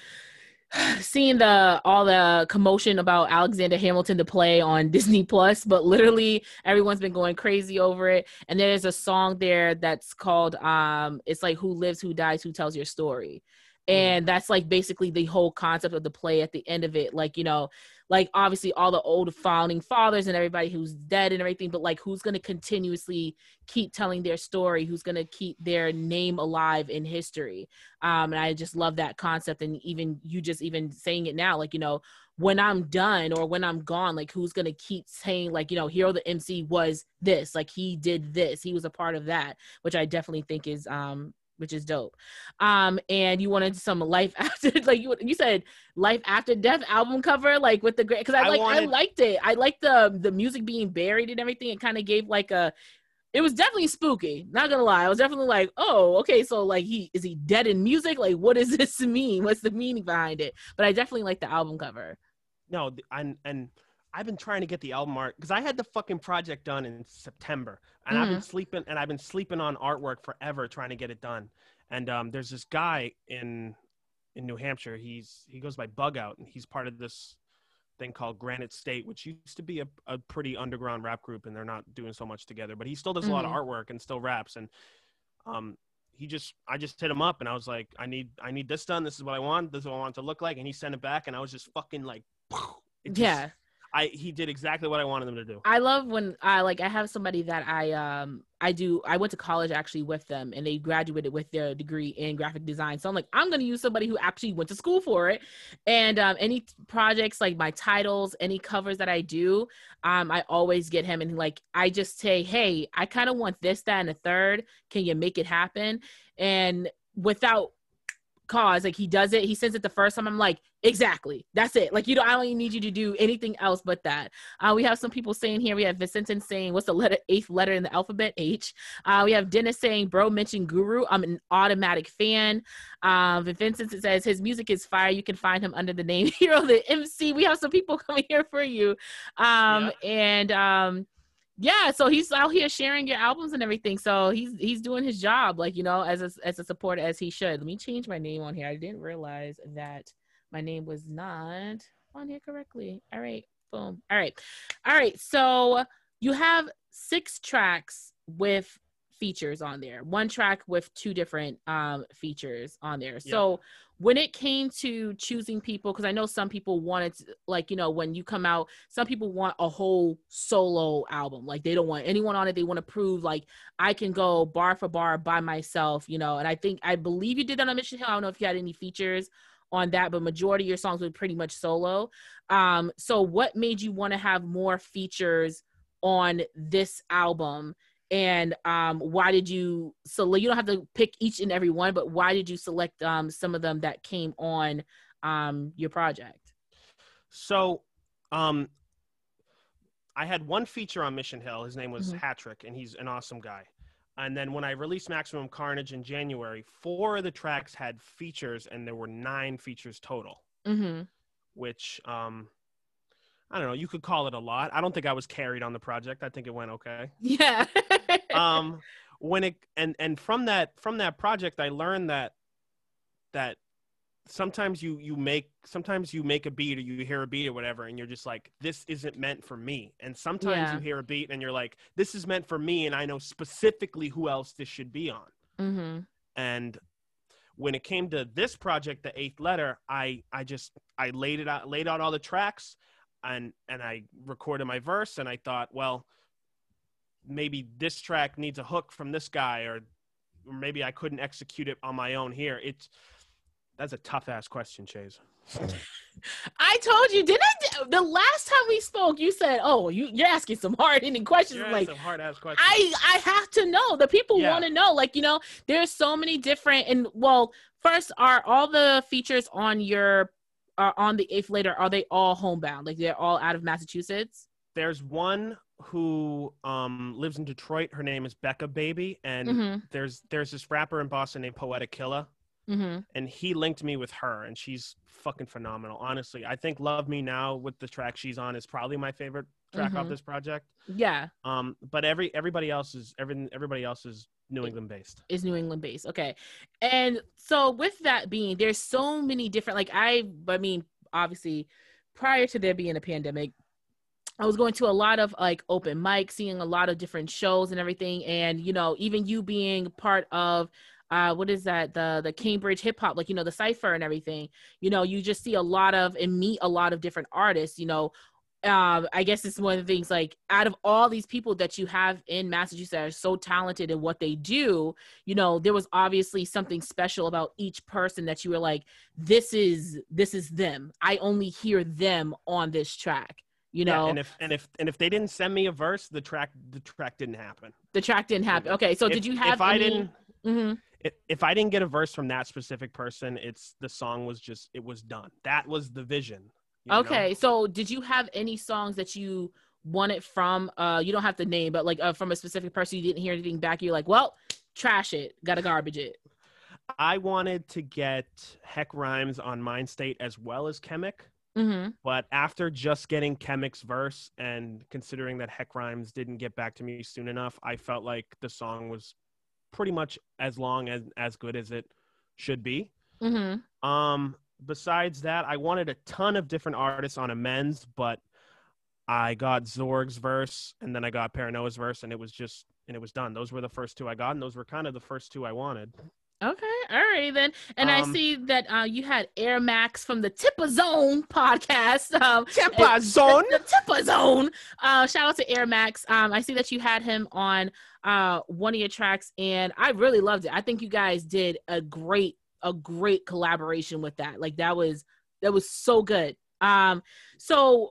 Speaker 1: seeing the all the commotion about Alexander Hamilton to play on Disney Plus, but literally everyone's been going crazy over it. And there's a song there that's called it's like Who Lives, Who Dies, Who Tells Your Story.
Speaker 2: Mm-hmm.
Speaker 1: And that's like basically the whole concept of the play at the end of it. Like, like obviously all the old founding fathers and everybody who's dead and everything, but like who's going to continuously keep telling their story, who's going to keep their name alive in history. And I just love that concept. And even you just even saying it now, like, when I'm done or when I'm gone, like who's going to keep saying like, Hero the MC was this, like he did this, he was a part of that, which I definitely think is which is dope. And you wanted some life after, like you said, life after death album cover, like with the great, because I liked it. I liked the music being buried and everything. It kind of gave like it was definitely spooky. Not gonna lie, I was definitely like, oh, okay, so like is he dead in music? Like, what does this mean? What's the meaning behind it? But I definitely like the album cover.
Speaker 2: No, and I've been trying to get the album art because I had the fucking project done in September, and I've been sleeping on artwork forever trying to get it done. And there's this guy in New Hampshire. He goes by Bug Out, and he's part of this thing called Granite State, which used to be a pretty underground rap group, and they're not doing so much together. But he still does a lot of artwork and still raps. And I just hit him up, and I was like, I need this done. This is what I want. This is what I want it to look like. And he sent it back, and I was just fucking like,
Speaker 1: yeah.
Speaker 2: He did exactly what I wanted him to do.
Speaker 1: I love when I have somebody that I went to college actually with them, and they graduated with their degree in graphic design. So I'm like, I'm going to use somebody who actually went to school for it. And any projects, like my titles, any covers that I do, I always get him, and like I just say, hey, I kind of want this, that, and a third. Can you make it happen? And without cause, like he does it, he sends it the first time, I'm like, exactly, that's it. Like, I don't even need you to do anything else but that. We have some people saying here, we have Vicentin saying, what's the eighth letter in the alphabet? H. We have Dennis saying, bro mentioned Guru, I'm an automatic fan. Vincent says his music is fire, you can find him under the name Hero the MC. We have some people coming here for you. And yeah, so he's out here sharing your albums and everything. So he's doing his job, like, as a supporter as he should. Let me change my name on here. I didn't realize that my name was not on here correctly. All right, boom. All right. So you have 6 tracks with features on there. 1 track with 2 different features on there. So when it came to choosing people, because I know some people wanted to, like, when you come out, some people want a whole solo album. Like, they don't want anyone on it. They want to prove, like, I can go bar for bar by myself, and I believe you did that on Mission Hill. I don't know if you had any features on that, but majority of your songs were pretty much solo. So what made you want to have more features on this album? And why did you select? You don't have to pick each and every one, but why did you select some of them that came on your project?
Speaker 2: So I had one feature on Mission Hill. His name was Hatrick, and he's an awesome guy. And then when I released Maximum Carnage in January, 4 of the tracks had features, and there were 9 features total. Which I don't know. You could call it a lot. I don't think I was carried on the project. I think it went okay.
Speaker 1: Yeah.
Speaker 2: When it and from that project, I learned that sometimes you make a beat, or you hear a beat or whatever, and you're just like, this isn't meant for me. And sometimes you hear a beat and you're like, this is meant for me, and I know specifically who else this should be on. And when it came to this project, The Eighth Letter, I laid out all the tracks, and I recorded my verse, and I thought, well, maybe this track needs a hook from this guy, or maybe I couldn't execute it on my own here. That's a tough ass question, Chase.
Speaker 1: I told you, the last time we spoke, you said, "Oh, you're asking some hard-hitting questions."
Speaker 2: You're
Speaker 1: like
Speaker 2: some hard-ass questions.
Speaker 1: I have to know. The people want to know. Like, there's so many different. And well, first, are all the features on your on The Eighth Letter, are they all homebound? Like, they're all out of Massachusetts?
Speaker 2: There's one who lives in Detroit. Her name is Becca Baby, and there's this rapper in Boston named Poetic Killer. And he linked me with her, and she's fucking phenomenal. Honestly, I think Love Me Now, with the track she's on, is probably my favorite track off this project.
Speaker 1: Yeah.
Speaker 2: But everybody else is New England based.
Speaker 1: Is New England based. Okay. And so with that being, there's so many different, like, I mean, obviously prior to there being a pandemic, I was going to a lot of like open mics, seeing a lot of different shows and everything. And, even you being part of what is that? The Cambridge hip hop, like, the cypher and everything, you just see a lot of and meet a lot of different artists, I guess it's one of the things, like, out of all these people that you have in Massachusetts that are so talented in what they do, there was obviously something special about each person that you were like, this is them. I only hear them on this track.
Speaker 2: Yeah, and if they didn't send me a verse, the track didn't happen.
Speaker 1: The track didn't happen. Okay, so did you have?
Speaker 2: If I didn't get a verse from that specific person, the song was just, it was done. That was the vision.
Speaker 1: Okay, so did you have any songs that you wanted from? You don't have to name, but like from a specific person, you didn't hear anything back. You're like, well, trash it, gotta garbage it.
Speaker 2: I wanted to get Heck Rhymes on Mind State as well as Chemic. But after just getting Chemic's verse and considering that Heck Rhymes didn't get back to me soon enough, I felt like the song was pretty much as long as good as it should be. Besides that, I wanted a ton of different artists on Amends, but I got Zorg's verse, and then I got Paranoa's verse, and it was done. Those were the first 2 I got, and those were kind of the first 2 I wanted.
Speaker 1: Okay, all right then. And I see that you had Air Max from the Tipper Zone podcast.
Speaker 2: Tipper Zone?
Speaker 1: The Tipper Zone. Shout out to Air Max. I see that you had him on one of your tracks, and I really loved it. I think you guys did a great collaboration with that. Like, that was so good. So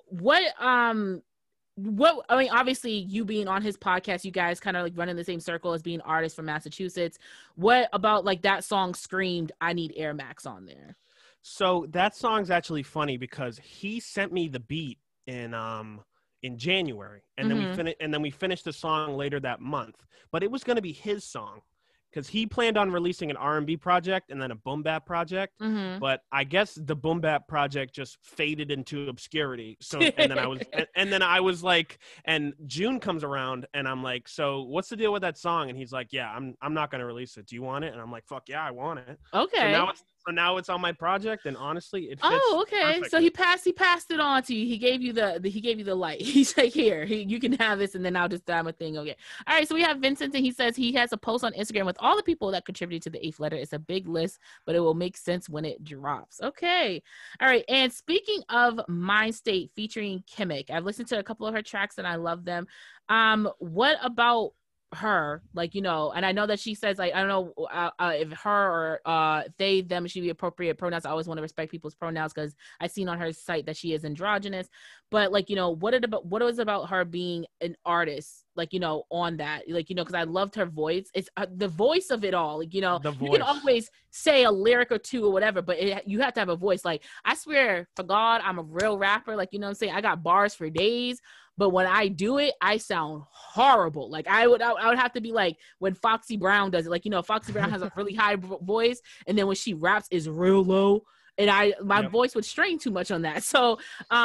Speaker 1: what I mean, obviously you being on his podcast, you guys kind of like run in the same circle as being artists from Massachusetts. What about like that song screamed, I need Air Max on there?
Speaker 2: So that song's actually funny because he sent me the beat in January, and then we finished the song later that month, but it was going to be his song because he planned on releasing an R&B project and then a boom bap project. But I guess the boom bap project just faded into obscurity. So, and then I was like, and June comes around and I'm like, so what's the deal with that song? And he's like, yeah, I'm not going to release it. Do you want it? And I'm like, fuck yeah, I want it.
Speaker 1: Okay.
Speaker 2: So now it's on my project, and honestly, it fits.
Speaker 1: Oh, okay.
Speaker 2: Perfectly.
Speaker 1: So he passed it on to you. He gave you the light. He's like, here, you can have this, and then I'll just dime a thing. Okay. All right. So we have Vincent, and he says he has a post on Instagram with all the people that contributed to the Eighth Letter. It's a big list, but it will make sense when it drops. Okay. All right. And speaking of Mind State featuring Chemic, I've listened to a couple of her tracks and I love them. What about her, like, you know, and I know that she says, like, I don't know if her or they them should be appropriate pronouns. I always want to respect people's pronouns because I seen on her site that she is androgynous. But like, you know, what was about her being an artist, like, you know, on that, like, you know, because I loved her voice. It's the voice of it all, like, you know,
Speaker 2: The
Speaker 1: you can
Speaker 2: voice.
Speaker 1: always say a lyric or two or whatever, but you have to have a voice. Like, I swear for God, I'm a real rapper, like, you know what I'm saying, I got bars for days, but when I do it, I sound horrible. Like, I would have to be like when Foxy Brown does it. Like, you know, Foxy Brown has a really high voice, and then when she raps is real low. And my
Speaker 2: Yep.
Speaker 1: voice would strain too much on that. So,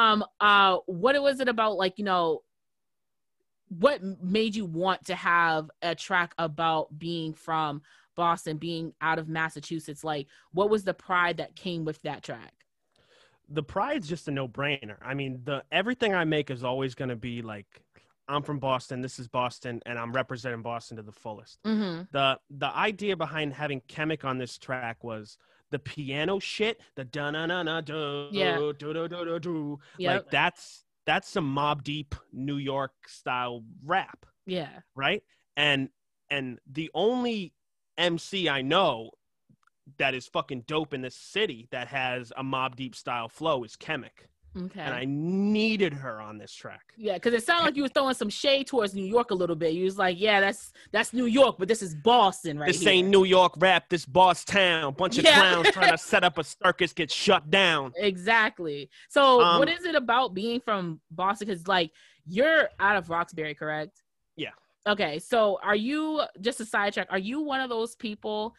Speaker 1: what was it about, like, you know, what made you want to have a track about being from Boston, being out of Massachusetts? Like, what was the pride that came with that track?
Speaker 2: The pride's just a no-brainer. I mean, the everything I make is always going to be like, I'm from Boston, this is Boston, and I'm representing Boston to the fullest.
Speaker 1: Mm-hmm.
Speaker 2: The idea behind having Chemic on this track was the piano shit, the da na na na do
Speaker 1: Yeah.
Speaker 2: do do do do do.
Speaker 1: Yep.
Speaker 2: Like that's some Mob Deep New York style rap,
Speaker 1: Yeah.
Speaker 2: right? And the only MC I know that is fucking dope in this city that has a Mob Deep style flow is Chemic.
Speaker 1: Okay.
Speaker 2: And I needed her on this track.
Speaker 1: Yeah, because it sounded like you were throwing some shade towards New York a little bit. You was like, yeah, that's New York, but this is Boston right
Speaker 2: This
Speaker 1: here.
Speaker 2: ain't New York rap, this Boss Town. Bunch of clowns trying to set up a circus get shut down.
Speaker 1: Exactly. So what is it about being from Boston? Because, like, you're out of Roxbury, correct?
Speaker 2: Yeah.
Speaker 1: Okay, so are you, just a sidetrack, are you one of those people,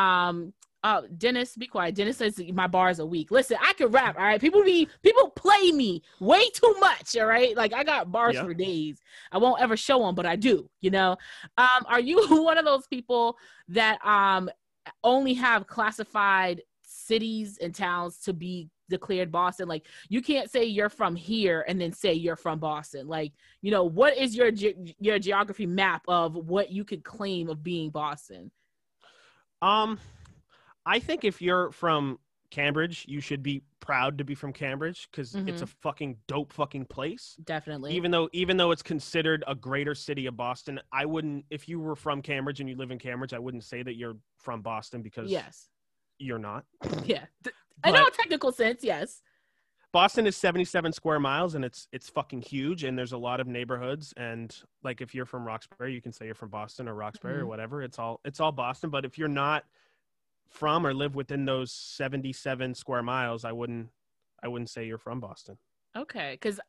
Speaker 1: Dennis, be quiet. Dennis says my bars are weak. Listen, I can rap, all right? People play me way too much, all right? Like, I got bars for days. I won't ever show them, but I do, you know? Are you one of those people that only have classified cities and towns to be declared Boston? Like, you can't say you're from here and then say you're from Boston. Like, you know, what is your geography map of what you could claim of being Boston?
Speaker 2: I think if you're from Cambridge, you should be proud to be from Cambridge because it's a fucking dope fucking place.
Speaker 1: Definitely.
Speaker 2: Even though it's considered a greater city of Boston, I wouldn't, if you were from Cambridge and you live in Cambridge, I wouldn't say that you're from Boston because you're not.
Speaker 1: Yeah. I know, technical sense, yes.
Speaker 2: Boston is 77 square miles and it's fucking huge and there's a lot of neighborhoods, and like if you're from Roxbury, you can say you're from Boston or Roxbury or whatever. It's all Boston, but if you're not from or live within those 77 square miles, I wouldn't say you're from Boston.
Speaker 1: Okay, because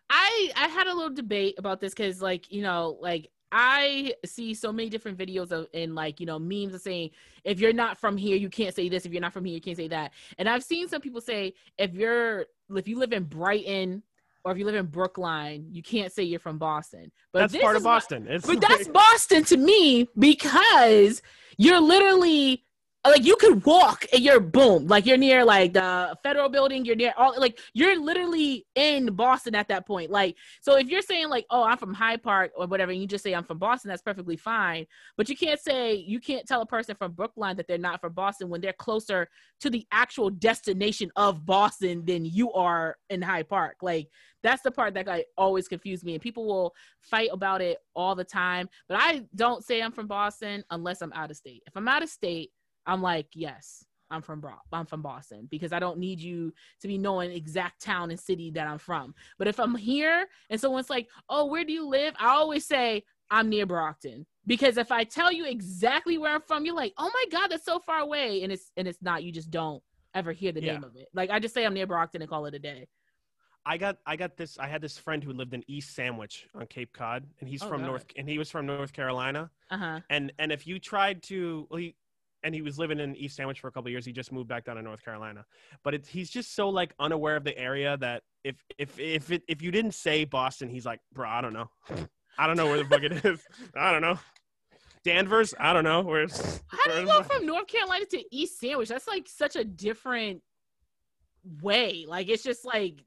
Speaker 1: I had a little debate about this because, like, you know, like, I see so many different videos of, and like, you know, memes of saying, if you're not from here, you can't say this. If you're not from here, you can't say that. And I've seen some people say, if you live in Brighton or if you live in Brookline, you can't say you're from Boston. But
Speaker 2: that's part of Boston.
Speaker 1: But that's Boston to me, because you're literally, like, you could walk and you're boom, like, you're near like the federal building, you're near all, like, you're literally in Boston at that point. Like, so if you're saying like, oh, I'm from Hyde Park or whatever, and you just say I'm from Boston, that's perfectly fine. But you can't tell a person from Brookline that they're not from Boston when they're closer to the actual destination of Boston than you are in Hyde Park. Like, that's the part that always confused me, and people will fight about it all the time. But I don't say I'm from Boston unless I'm out of state. If I'm out of state, I'm like, yes, I'm from Boston, because I don't need you to be knowing exact town and city that I'm from. But if I'm here and someone's like, oh, where do you live? I always say I'm near Brockton, because if I tell you exactly where I'm from, you're like, oh my God, that's so far away. And it's not, you just don't ever hear the name of it. Like, I just say I'm near Brockton and call it a day.
Speaker 2: I had this friend who lived in East Sandwich on Cape Cod, and he was from North Carolina. And if you tried to, and he was living in East Sandwich for a couple of years. He just moved back down to North Carolina, but he's just so like unaware of the area that if you didn't say Boston, he's like, bro, I don't know. I don't know where the fuck it is. I don't know. Danvers, I don't know.
Speaker 1: How do you go from North Carolina to East Sandwich? That's like such a different way. Like, it's just like,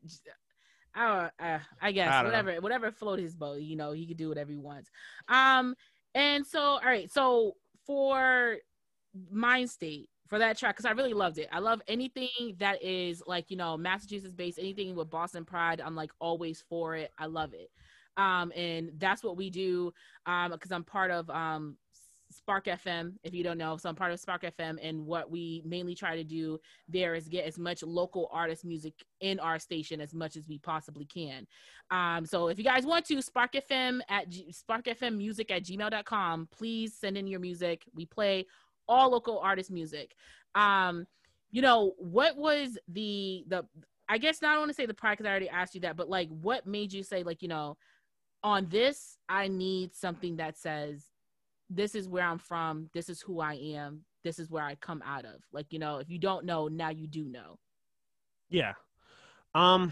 Speaker 1: I guess whatever floated his boat. You know, he could do whatever he wants. And so, all right, so for Mind State, for that track, because I really loved it. I love anything that is like, you know, Massachusetts based, anything with Boston pride. I'm like always for it. I love it. And that's what we do, because I'm part of Spark FM, if you don't know. So I'm part of Spark FM, and what we mainly try to do there is get as much local artist music in our station as much as we possibly can. So if you guys want to, Spark FM at sparkfmmusic@gmail.com, please send in your music. We play all local artist music. What was the I guess not, I want to say the pride, because I already asked you that, but like, what made you say, like, on this, I need something that says, this is where I'm from, this is who I am, this is where I come out of. Like, if you don't know, now you do know.
Speaker 2: Yeah. I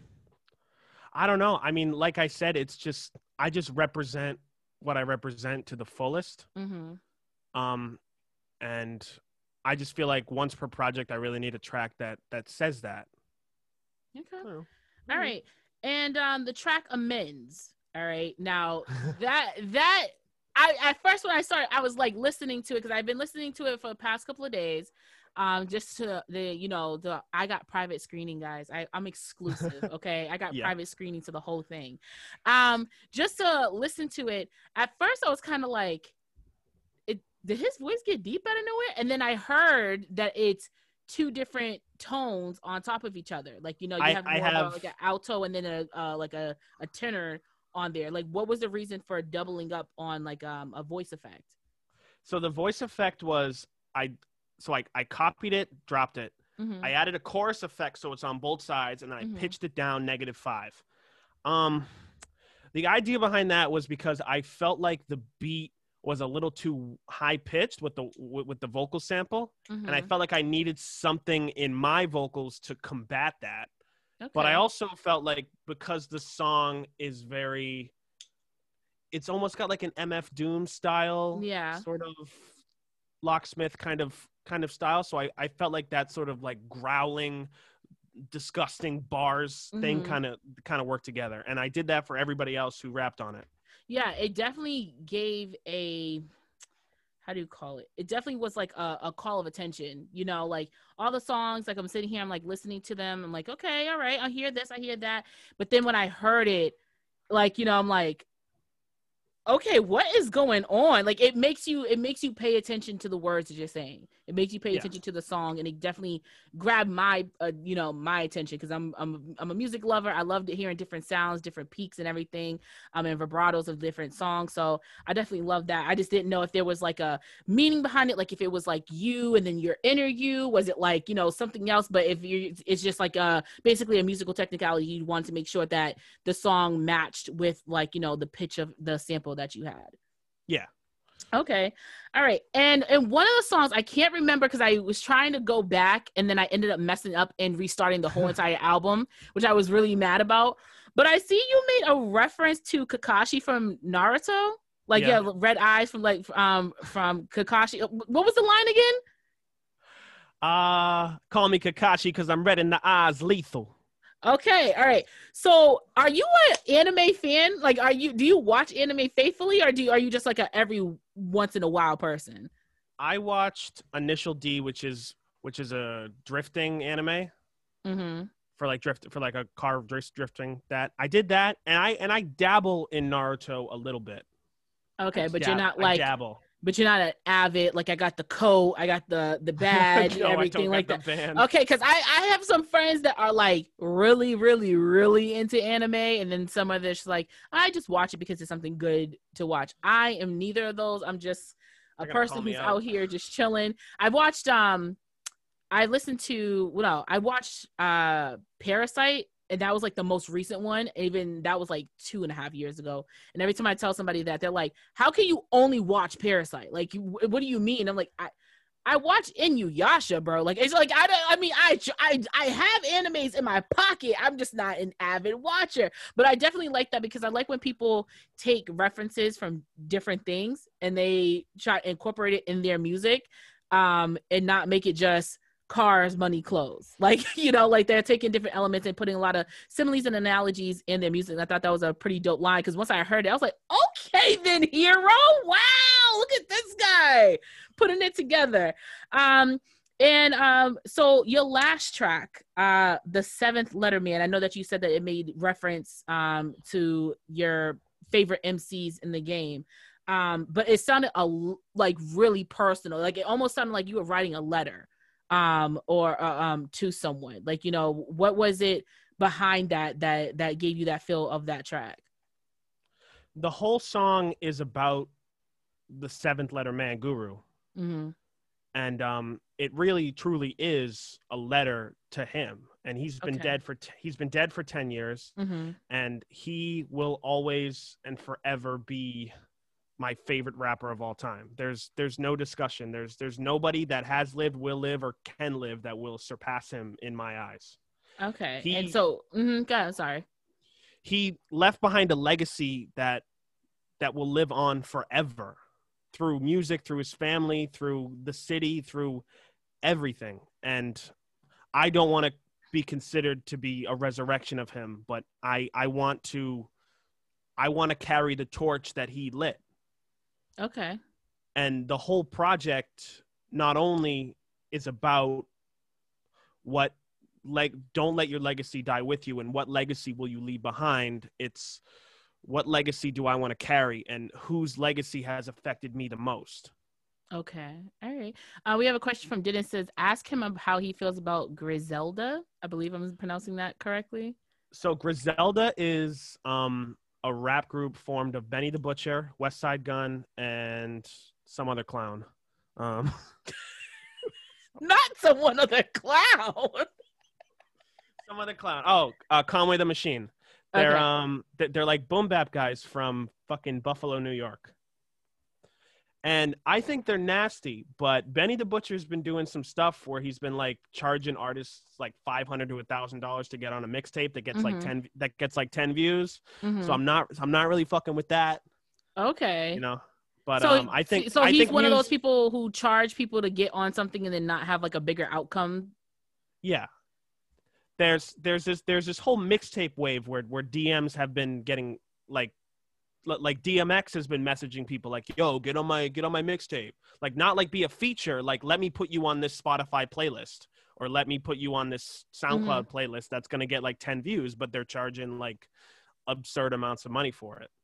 Speaker 2: don't know. I mean, like I said, I just represent what I represent to the fullest.
Speaker 1: Mm-hmm.
Speaker 2: And I just feel like once per project, I really need a track that says that.
Speaker 1: Okay. All right. And the track Amends. All right. Now that at first when I started, I was like listening to it because I've been listening to it for the past couple of days. Just to I got private screening, guys. I'm exclusive. Okay. I got private screening to the whole thing. Just to listen to it. At first I was kind of like, did his voice get deep out of nowhere? And then I heard that it's two different tones on top of each other. Like, you have more of like an alto and then a tenor on there. Like, what was the reason for doubling up on like a voice effect?
Speaker 2: So the voice effect was I copied it, dropped it.
Speaker 1: Mm-hmm.
Speaker 2: I added a chorus effect so it's on both sides, and then I pitched it down -5. The idea behind that was because I felt like the beat was a little too high pitched with the vocal sample, and I felt like I needed something in my vocals to combat that. Okay. But I also felt like because the song is it's almost got like an MF Doom style, sort of Locksmith kind of style. So I felt like that sort of like growling, disgusting bars thing kind of worked together. And I did that for everybody else who rapped on it.
Speaker 1: Yeah, it definitely gave how do you call it? It definitely was like a call of attention, like all the songs, like I'm sitting here, I'm like listening to them. I'm like, okay, all right, I hear this, I hear that. But then when I heard it, like, I'm like, okay, what is going on? Like, it makes you pay attention to the words that you're saying. It makes you pay attention to the song, and it definitely grabbed my my attention, because I'm a music lover. I loved hearing different sounds, different peaks and everything, and vibratos of different songs. So I definitely love that. I just didn't know if there was like a meaning behind it, like if it was like you and then your inner you, was it like, something else? But if it's just like basically a musical technicality, you want to make sure that the song matched with like, the pitch of the sample that you had.
Speaker 2: Yeah.
Speaker 1: Okay. All right. And one of the songs, I can't remember because I was trying to go back and then I ended up messing up and restarting the whole entire album, which I was really mad about. But I see you made a reference to Kakashi from Naruto. Like, red eyes from Kakashi. What was the line again?
Speaker 2: Call me Kakashi because I'm red in the eyes, lethal.
Speaker 1: Okay, all right. So, are you an anime fan? Like, do you watch anime faithfully, or are you just like a every once in a while person?
Speaker 2: I watched Initial D, which is a drifting anime. For like a car drifting. That I did that, and I dabble in Naruto a little bit.
Speaker 1: Okay, but you're not like,
Speaker 2: I dabble.
Speaker 1: But you're not an avid, like I got the coat, I got the badge,
Speaker 2: no,
Speaker 1: everything like that.
Speaker 2: Band.
Speaker 1: Okay, because I have some friends that are like really, really, really into anime, and then some of this like, I just watch it because it's something good to watch. I am neither of those. I'm just a person who's out here just chilling. I watched I watched Parasite. And that was like the most recent one. Even that was like 2.5 years ago. And every time I tell somebody that, they're like, how can you only watch Parasite? Like, what do you mean? I'm like, I watch Inuyasha, bro. Like, it's like, I have animes in my pocket. I'm just not an avid watcher. But I definitely like that because I like when people take references from different things and they try to incorporate it in their music, and not make it just cars, money, clothes. Like, like they're taking different elements and putting a lot of similes and analogies in their music. And I thought that was a pretty dope line, because once I heard it, I was like, okay then, hero. Wow, look at this guy putting it together. And so your last track, the Seventh Letter Man, I know that you said that it made reference to your favorite MCs in the game. But it sounded like really personal. Like it almost sounded like you were writing a letter or to someone. Like, you know, what was it behind that gave you that feel of that track?
Speaker 2: The whole song is about the seventh letter man, Guru.
Speaker 1: Mm-hmm.
Speaker 2: And it really truly is a letter to him. And he's been
Speaker 1: Okay.
Speaker 2: dead for 10 years,
Speaker 1: Mm-hmm.
Speaker 2: and he will always and forever be my favorite rapper of all time. There's no discussion. There's nobody that has lived, will live, or can live that will surpass him in my eyes.
Speaker 1: Okay. And
Speaker 2: He
Speaker 1: so, go ahead, sorry.
Speaker 2: he left behind a legacy that will live on forever, through music, through his family, through the city, through everything. And I don't want to be considered to be a resurrection of him, but I want to carry the torch that he lit.
Speaker 1: Okay.
Speaker 2: And the whole project not only is about what, like, don't let your legacy die with you, and what legacy will you leave behind. It's what legacy do I want to carry, and whose legacy has affected me the most.
Speaker 1: Okay. All right. We have a question from Dennis. Says, ask him how he feels about Griselda. I believe I'm pronouncing that correctly.
Speaker 2: So Griselda is a rap group formed of Benny the Butcher, West Side Gun, and some other clown.
Speaker 1: Not someone other clown.
Speaker 2: Some other clown. Oh, Conway the Machine. They're
Speaker 1: Okay.
Speaker 2: they're like boom bap guys from fucking Buffalo, New York. And I think they're nasty, but Benny the Butcher's been doing some stuff where he's been like charging artists like $500 to $1,000 to get on a mixtape that gets like 10 views.
Speaker 1: Mm-hmm.
Speaker 2: So I'm not really fucking with that,
Speaker 1: Okay.
Speaker 2: you know. But
Speaker 1: So,
Speaker 2: I think
Speaker 1: he's one of those people who charge people to get on something and then not have like a bigger outcome.
Speaker 2: Yeah. There's this whole mixtape wave where DMs have been getting like DMX has been messaging people like, yo, get on my mixtape. Like, not like be a feature, like let me put you on this Spotify playlist, or let me put you on this SoundCloud playlist that's going to get like 10 views, but they're charging like absurd amounts of money for it.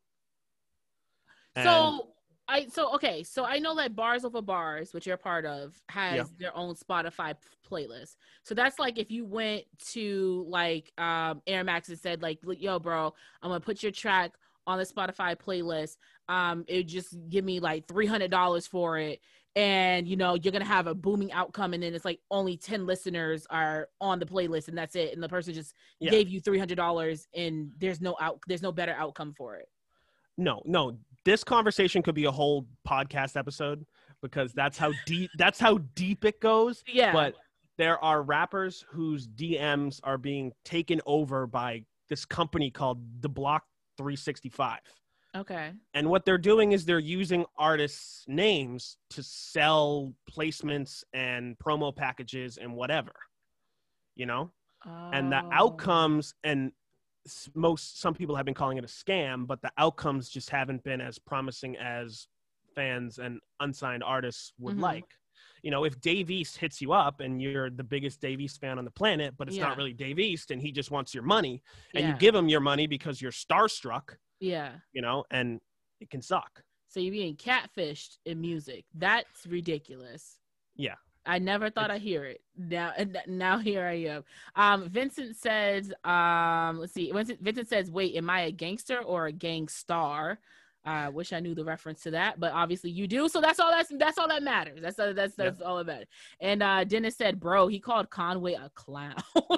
Speaker 1: So I know that Bars Over Bars, which you're a part of, has their own Spotify playlist. So that's like if you went to like Air Max and said like, yo, bro, I'm gonna put your track on the Spotify playlist. It would just give me like $300 for it. And you know, you're gonna have a booming outcome, and then it's like only 10 listeners are on the playlist, and that's it. And the person just gave you $300, and there's no better outcome for it.
Speaker 2: No. This conversation could be a whole podcast episode, because that's how deep it goes.
Speaker 1: Yeah.
Speaker 2: But there are rappers whose DMs are being taken over by this company called The Block 365.
Speaker 1: Okay.
Speaker 2: And what they're doing is they're using artists' names to sell placements and promo packages and whatever, you know? And the outcomes, and some people have been calling it a scam, but the outcomes just haven't been as promising as fans and unsigned artists would like. You know, if Dave East hits you up and you're the biggest Dave East fan on the planet, but it's not really Dave East and he just wants your money, and you give him your money because you're starstruck, you know, and it can suck.
Speaker 1: So you're being catfished in music. That's ridiculous.
Speaker 2: Yeah.
Speaker 1: I never thought I'd hear it. Now here I am. Vincent says, let's see. Vincent says, wait, am I a gangster or a gang star? I wish I knew the reference to that, but obviously you do. So that's all that matters. That's all that matters. And Dennis said, bro, he called Conway a clown.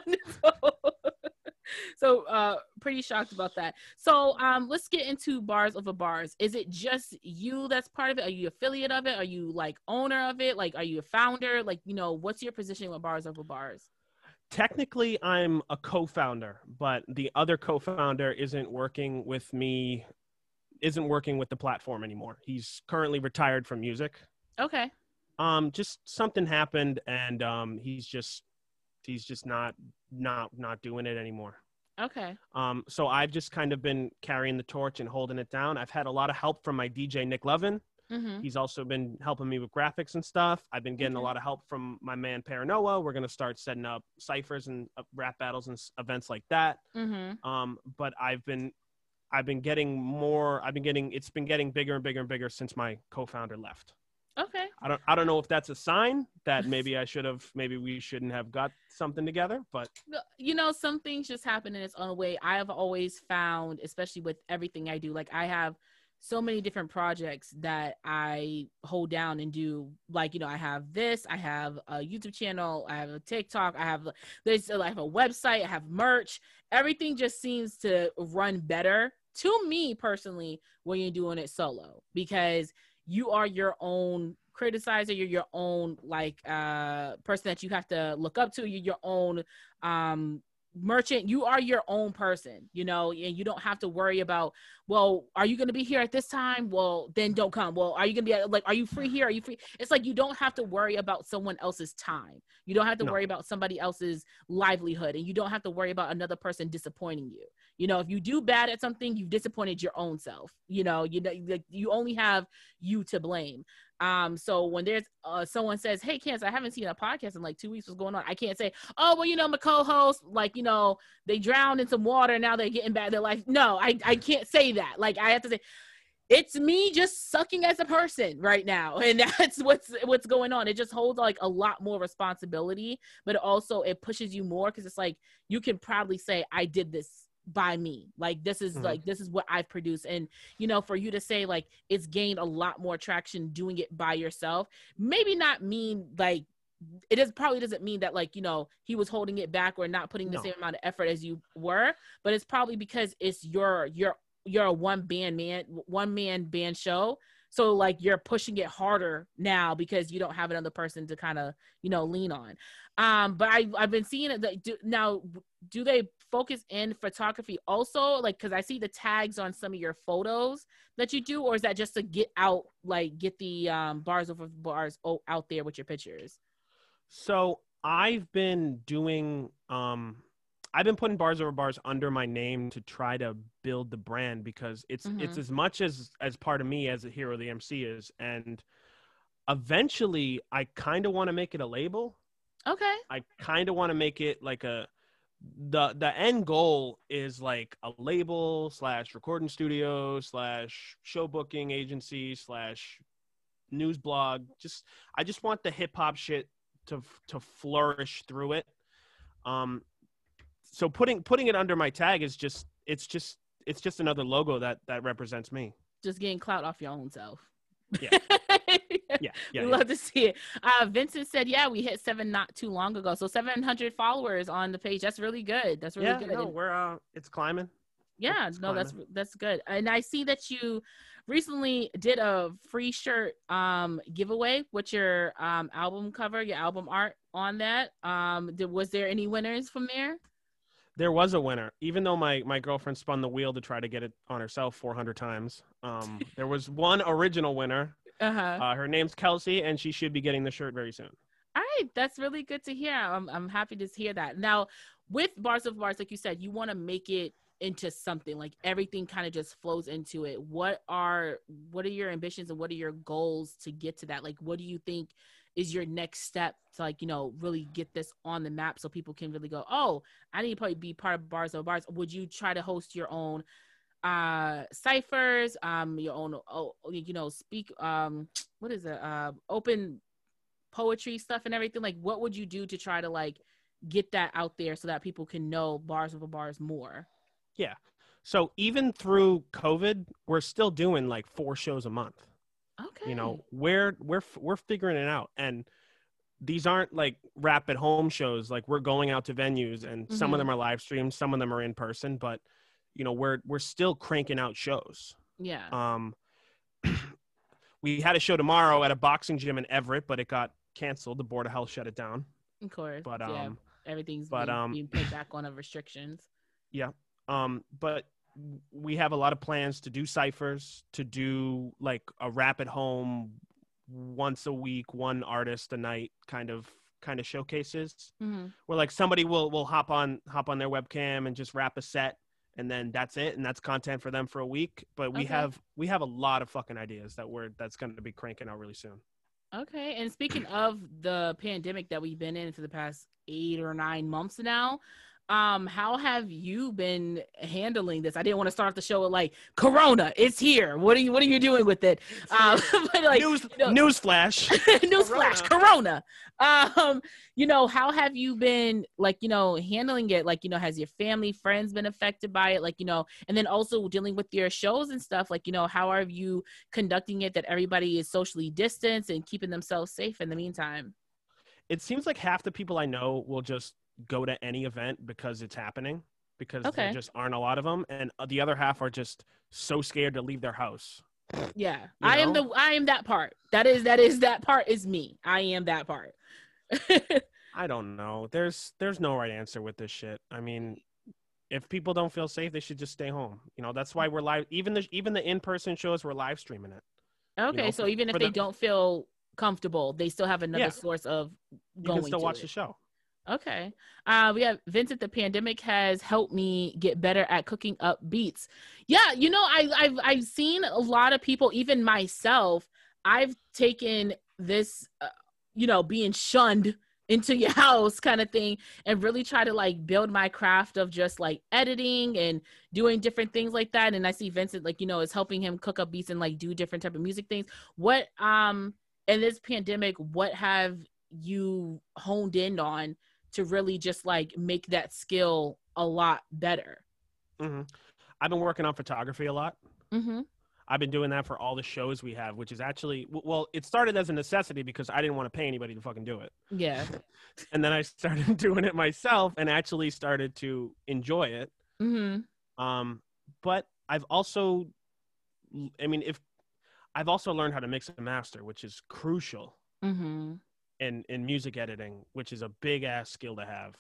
Speaker 1: So pretty shocked about that. So let's get into Bars Over Bars. Is it just you that's part of it? Are you affiliate of it? Are you like owner of it? Like, are you a founder? Like, you know, what's your position with Bars Over Bars?
Speaker 2: Technically, I'm a co-founder, but the other co-founder isn't working with the platform anymore. He's currently retired from music.
Speaker 1: Okay.
Speaker 2: Just something happened, and he's just not doing it anymore.
Speaker 1: Okay.
Speaker 2: So I've just kind of been carrying the torch and holding it down. I've had a lot of help from my DJ Nick Lovin,
Speaker 1: Mm-hmm.
Speaker 2: He's also been helping me with graphics and stuff. I've been getting a
Speaker 1: Okay.
Speaker 2: lot of help from my man Paranoa. We're gonna start setting up ciphers and rap battles and events like that.
Speaker 1: Mm-hmm.
Speaker 2: But I've been getting more. It's been getting bigger and bigger and bigger since my co-founder left.
Speaker 1: Okay.
Speaker 2: I don't know if that's a sign that maybe we shouldn't have got something together, but
Speaker 1: You know, some things just happen in its own way. I have always found, especially with everything I do, like I have so many different projects that I hold down and do. Like, you know, I have this, I have a YouTube channel, I have a TikTok, I have a website, I have merch. Everything just seems to run better to me personally when you're doing it solo, because you are your own criticizer, you're your own like person that you have to look up to, you're your own merchant, you are your own person, you know, and you don't have to worry about, well, are you going to be here at this time? Well, then don't come. Well, are you going to be like, are you free here? Are you free? It's like you don't have to worry about someone else's time. You don't have to
Speaker 2: no.
Speaker 1: worry about somebody else's livelihood, and you don't have to worry about another person disappointing you. You know, if you do bad at something, you've disappointed your own self. You know, you only have you to blame. So when there's someone says, "Hey, Candace, I haven't seen a podcast in like 2 weeks. What's going on?" I can't say, "Oh, well, you know, my co-host, like, you know, they drowned in some water. Now they're getting back their life." No, I can't say that. Like, I have to say, it's me just sucking as a person right now, and that's what's going on. It just holds like a lot more responsibility, but also it pushes you more, because it's like you can proudly say, "I did this by me. Like, this is
Speaker 2: Mm-hmm.
Speaker 1: like this is what I've produced." And you know, for you to say like it's gained a lot more traction doing it by yourself, maybe not mean like probably doesn't mean that, like, you know, he was holding it back or not putting the
Speaker 2: No.
Speaker 1: same amount of effort as you were, but it's probably because it's you're a one man band show. So like you're pushing it harder now because you don't have another person to kind of, you know, lean on. But I've been seeing it that do they focus in photography also, like, because I see the tags on some of your photos that you do, or is that just to get out, like get the bars over bars out there with your pictures?
Speaker 2: So I've been putting bars over bars under my name to try to build the brand, because it's
Speaker 1: Mm-hmm.
Speaker 2: as much as part of me as a Hero the MC is. And eventually I kind of want to make it a label.
Speaker 1: Okay.
Speaker 2: I kind of want to make it like the end goal is like a label slash recording studio slash show booking agency slash news blog. I just want the hip hop shit to flourish through it. Um, so putting it under my tag is it's just another logo that represents me.
Speaker 1: Just getting clout off your own self.
Speaker 2: Yeah,
Speaker 1: We
Speaker 2: yeah.
Speaker 1: love to see it. Vincent said, "Yeah, we hit 7 not too long ago, so 700 followers on the page. That's really good. That's really
Speaker 2: Yeah,
Speaker 1: good."
Speaker 2: no,
Speaker 1: And
Speaker 2: we're it's climbing.
Speaker 1: yeah,
Speaker 2: It's
Speaker 1: no,
Speaker 2: climbing.
Speaker 1: that's good. And I see that you recently did a free shirt giveaway with your album cover, your album art on that. Was there any winners from there?
Speaker 2: There was a winner, even though my girlfriend spun the wheel to try to get it on herself 400 times. There was one original winner.
Speaker 1: Uh-huh.
Speaker 2: Her name's Kelsey, and she should be getting the shirt very soon.
Speaker 1: All right, that's really good to hear. I'm happy to hear that. Now, with Bars of Bars, like you said, you want to make it into something, like everything kind of just flows into it. What are your ambitions and what are your goals to get to that? Like, what do you think is your next step to, like, you know, really get this on the map so people can really go, "Oh, I need to probably be part of Bars of Bars"? Would you try to host your own ciphers, your own, you know, speak what is it, open poetry stuff and everything? Like, what would you do to try to like get that out there so that people can know Bars Over Bars more?
Speaker 2: Yeah. So even through COVID, we're still doing like 4 shows a month. You
Speaker 1: Okay.
Speaker 2: know, we're figuring it out, and these aren't like rap at home shows. Like, we're going out to venues, and some of
Speaker 1: Mm-hmm.
Speaker 2: them are live streamed, some of them are in person, but you know, we're still cranking out shows.
Speaker 1: Yeah,
Speaker 2: Um, we had a show tomorrow at a boxing gym in Everett, but it got canceled. The Board of Health shut it down.
Speaker 1: of course.
Speaker 2: But
Speaker 1: Yeah, everything's
Speaker 2: but
Speaker 1: being put back on of restrictions.
Speaker 2: yeah. But we have a lot of plans to do ciphers, to do like a rap at home once a week, one artist a night kind of showcases,
Speaker 1: Mm-hmm.
Speaker 2: where like somebody will hop on their webcam and just rap a set, and then that's it, and that's content for them for a week. But we
Speaker 1: Okay.
Speaker 2: have a lot of fucking ideas that's going to be cranking out really soon.
Speaker 1: Okay. And speaking of the pandemic that we've been in for the past 8 or 9 months now, how have you been handling this? I didn't want to start the show with like Corona, it's here. What are you doing with it?
Speaker 2: It's here.
Speaker 1: But like,
Speaker 2: Newsflash.
Speaker 1: newsflash, Corona. How have you been like, handling it? Like, has your family, friends been affected by it? Like, and then also dealing with your shows and stuff, like, how are you conducting it that everybody is socially distanced and keeping themselves safe in the meantime?
Speaker 2: It seems like half the people I know will just go to any event because it's happening, because there
Speaker 1: Okay.
Speaker 2: just aren't a lot of them, and the other half are just so scared to leave their house.
Speaker 1: Yeah.
Speaker 2: You know,
Speaker 1: I am that part. That part is me. I am that part.
Speaker 2: I don't know. There's no right answer with this shit. I mean, if people don't feel safe, they should just stay home. That's why we're live. Even the in-person shows, we're live streaming it.
Speaker 1: Okay, so even if
Speaker 2: For
Speaker 1: they
Speaker 2: the
Speaker 1: don't feel comfortable, they still have another
Speaker 2: yeah,
Speaker 1: source of
Speaker 2: you can
Speaker 1: going
Speaker 2: still
Speaker 1: to
Speaker 2: watch the
Speaker 1: it.
Speaker 2: show.
Speaker 1: Okay. We have Vincent. The pandemic has helped me get better at cooking up beats. Yeah, I've seen a lot of people, even myself. I've taken this, being shunned into your house kind of thing, and really try to like build my craft of just like editing and doing different things like that. And I see Vincent, like, is helping him cook up beats and like do different type of music things. What in this pandemic, what have you honed in on to really just like make that skill a lot better?
Speaker 2: hmm I've been working on photography a lot.
Speaker 1: Mm-hmm.
Speaker 2: I've been doing that for all the shows we have, which is actually, well, it started as a necessity because I didn't want to pay anybody to fucking do it.
Speaker 1: Yeah.
Speaker 2: And then I started doing it myself and actually started to enjoy it.
Speaker 1: Mm-hmm.
Speaker 2: But I've also, if I've also learned how to mix and master, which is crucial
Speaker 1: Mm-hmm.
Speaker 2: in music editing, which is a big ass skill to have.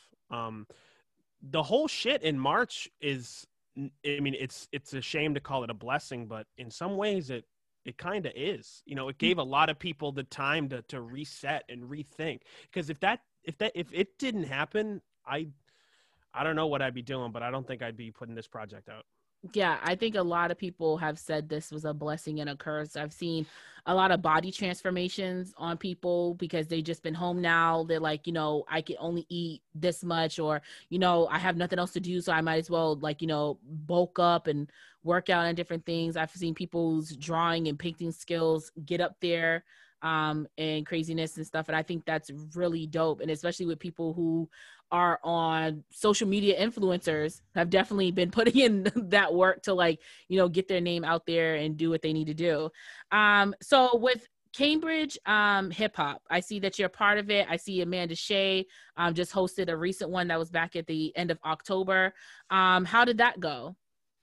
Speaker 2: The whole shit in March is, it's a shame to call it a blessing, but in some ways it kind of is. It gave a lot of people the time to reset and rethink. Because if it didn't happen, I don't know what I'd be doing, but I don't think I'd be putting this project out.
Speaker 1: Yeah, I think a lot of people have said this was a blessing and a curse. I've seen a lot of body transformations on people because they just been home now. They're like, I can only eat this much, or, I have nothing else to do. So I might as well like, bulk up and work out on different things. I've seen people's drawing and painting skills get up there and craziness and stuff. And I think that's really dope. And especially with people who are on social media, influencers have definitely been putting in that work to like, get their name out there and do what they need to do. So with Cambridge hip hop, I see that you're part of it. I see Amanda Shea just hosted a recent one that was back at the end of October. How did that go?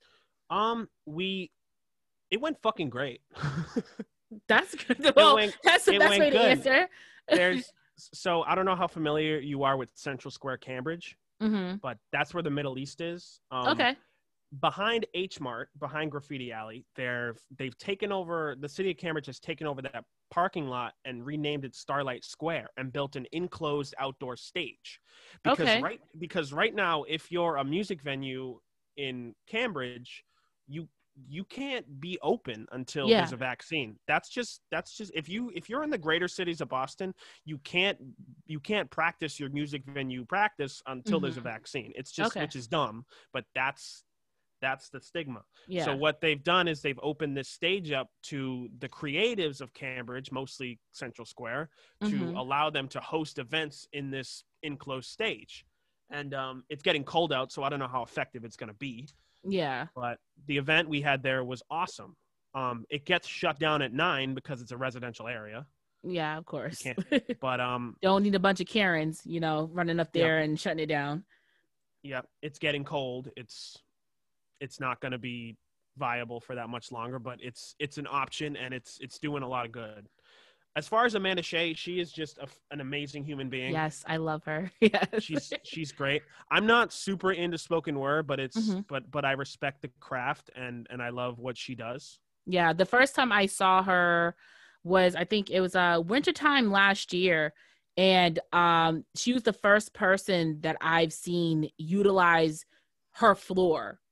Speaker 2: It went fucking great.
Speaker 1: That's good. Well, that's the
Speaker 2: it
Speaker 1: best
Speaker 2: went
Speaker 1: way to
Speaker 2: good.
Speaker 1: answer.
Speaker 2: So I don't know how familiar you are with Central Square, Cambridge,
Speaker 1: Mm-hmm.
Speaker 2: but that's where the Middle East is.
Speaker 1: Okay.
Speaker 2: Behind H Mart, behind Graffiti Alley, they've taken over. The city of Cambridge has taken over that parking lot and renamed it Starlight Square and built an enclosed outdoor stage.
Speaker 1: Okay.
Speaker 2: Because right now, if you're a music venue in Cambridge, you can't be open until
Speaker 1: Yeah.
Speaker 2: there's a vaccine. That's just if you're in the greater cities of Boston, you can't practice your music venue practice until there's a vaccine. It's just
Speaker 1: Okay.
Speaker 2: which is dumb, but that's the stigma.
Speaker 1: Yeah.
Speaker 2: So what they've done is they've opened this stage up to the creatives of Cambridge, mostly Central Square, to allow them to host events in this enclosed stage. And it's getting cold out, so I don't know how effective it's going to be.
Speaker 1: Yeah.
Speaker 2: But the event we had there was awesome. It gets shut down at 9 because it's a residential area.
Speaker 1: Yeah, of course.
Speaker 2: But
Speaker 1: don't need a bunch of Karens, running up there
Speaker 2: Yep.
Speaker 1: and shutting it down.
Speaker 2: Yep, it's getting cold. It's not going to be viable for that much longer, but it's an option, and it's doing a lot of good. As far as Amanda Shea, she is just an amazing human being.
Speaker 1: Yes, I love her. Yes.
Speaker 2: She's great. I'm not super into spoken word, but but I respect the craft and I love what she does.
Speaker 1: Yeah, the first time I saw her was, I think it was wintertime last year, and she was the first person that I've seen utilize her floor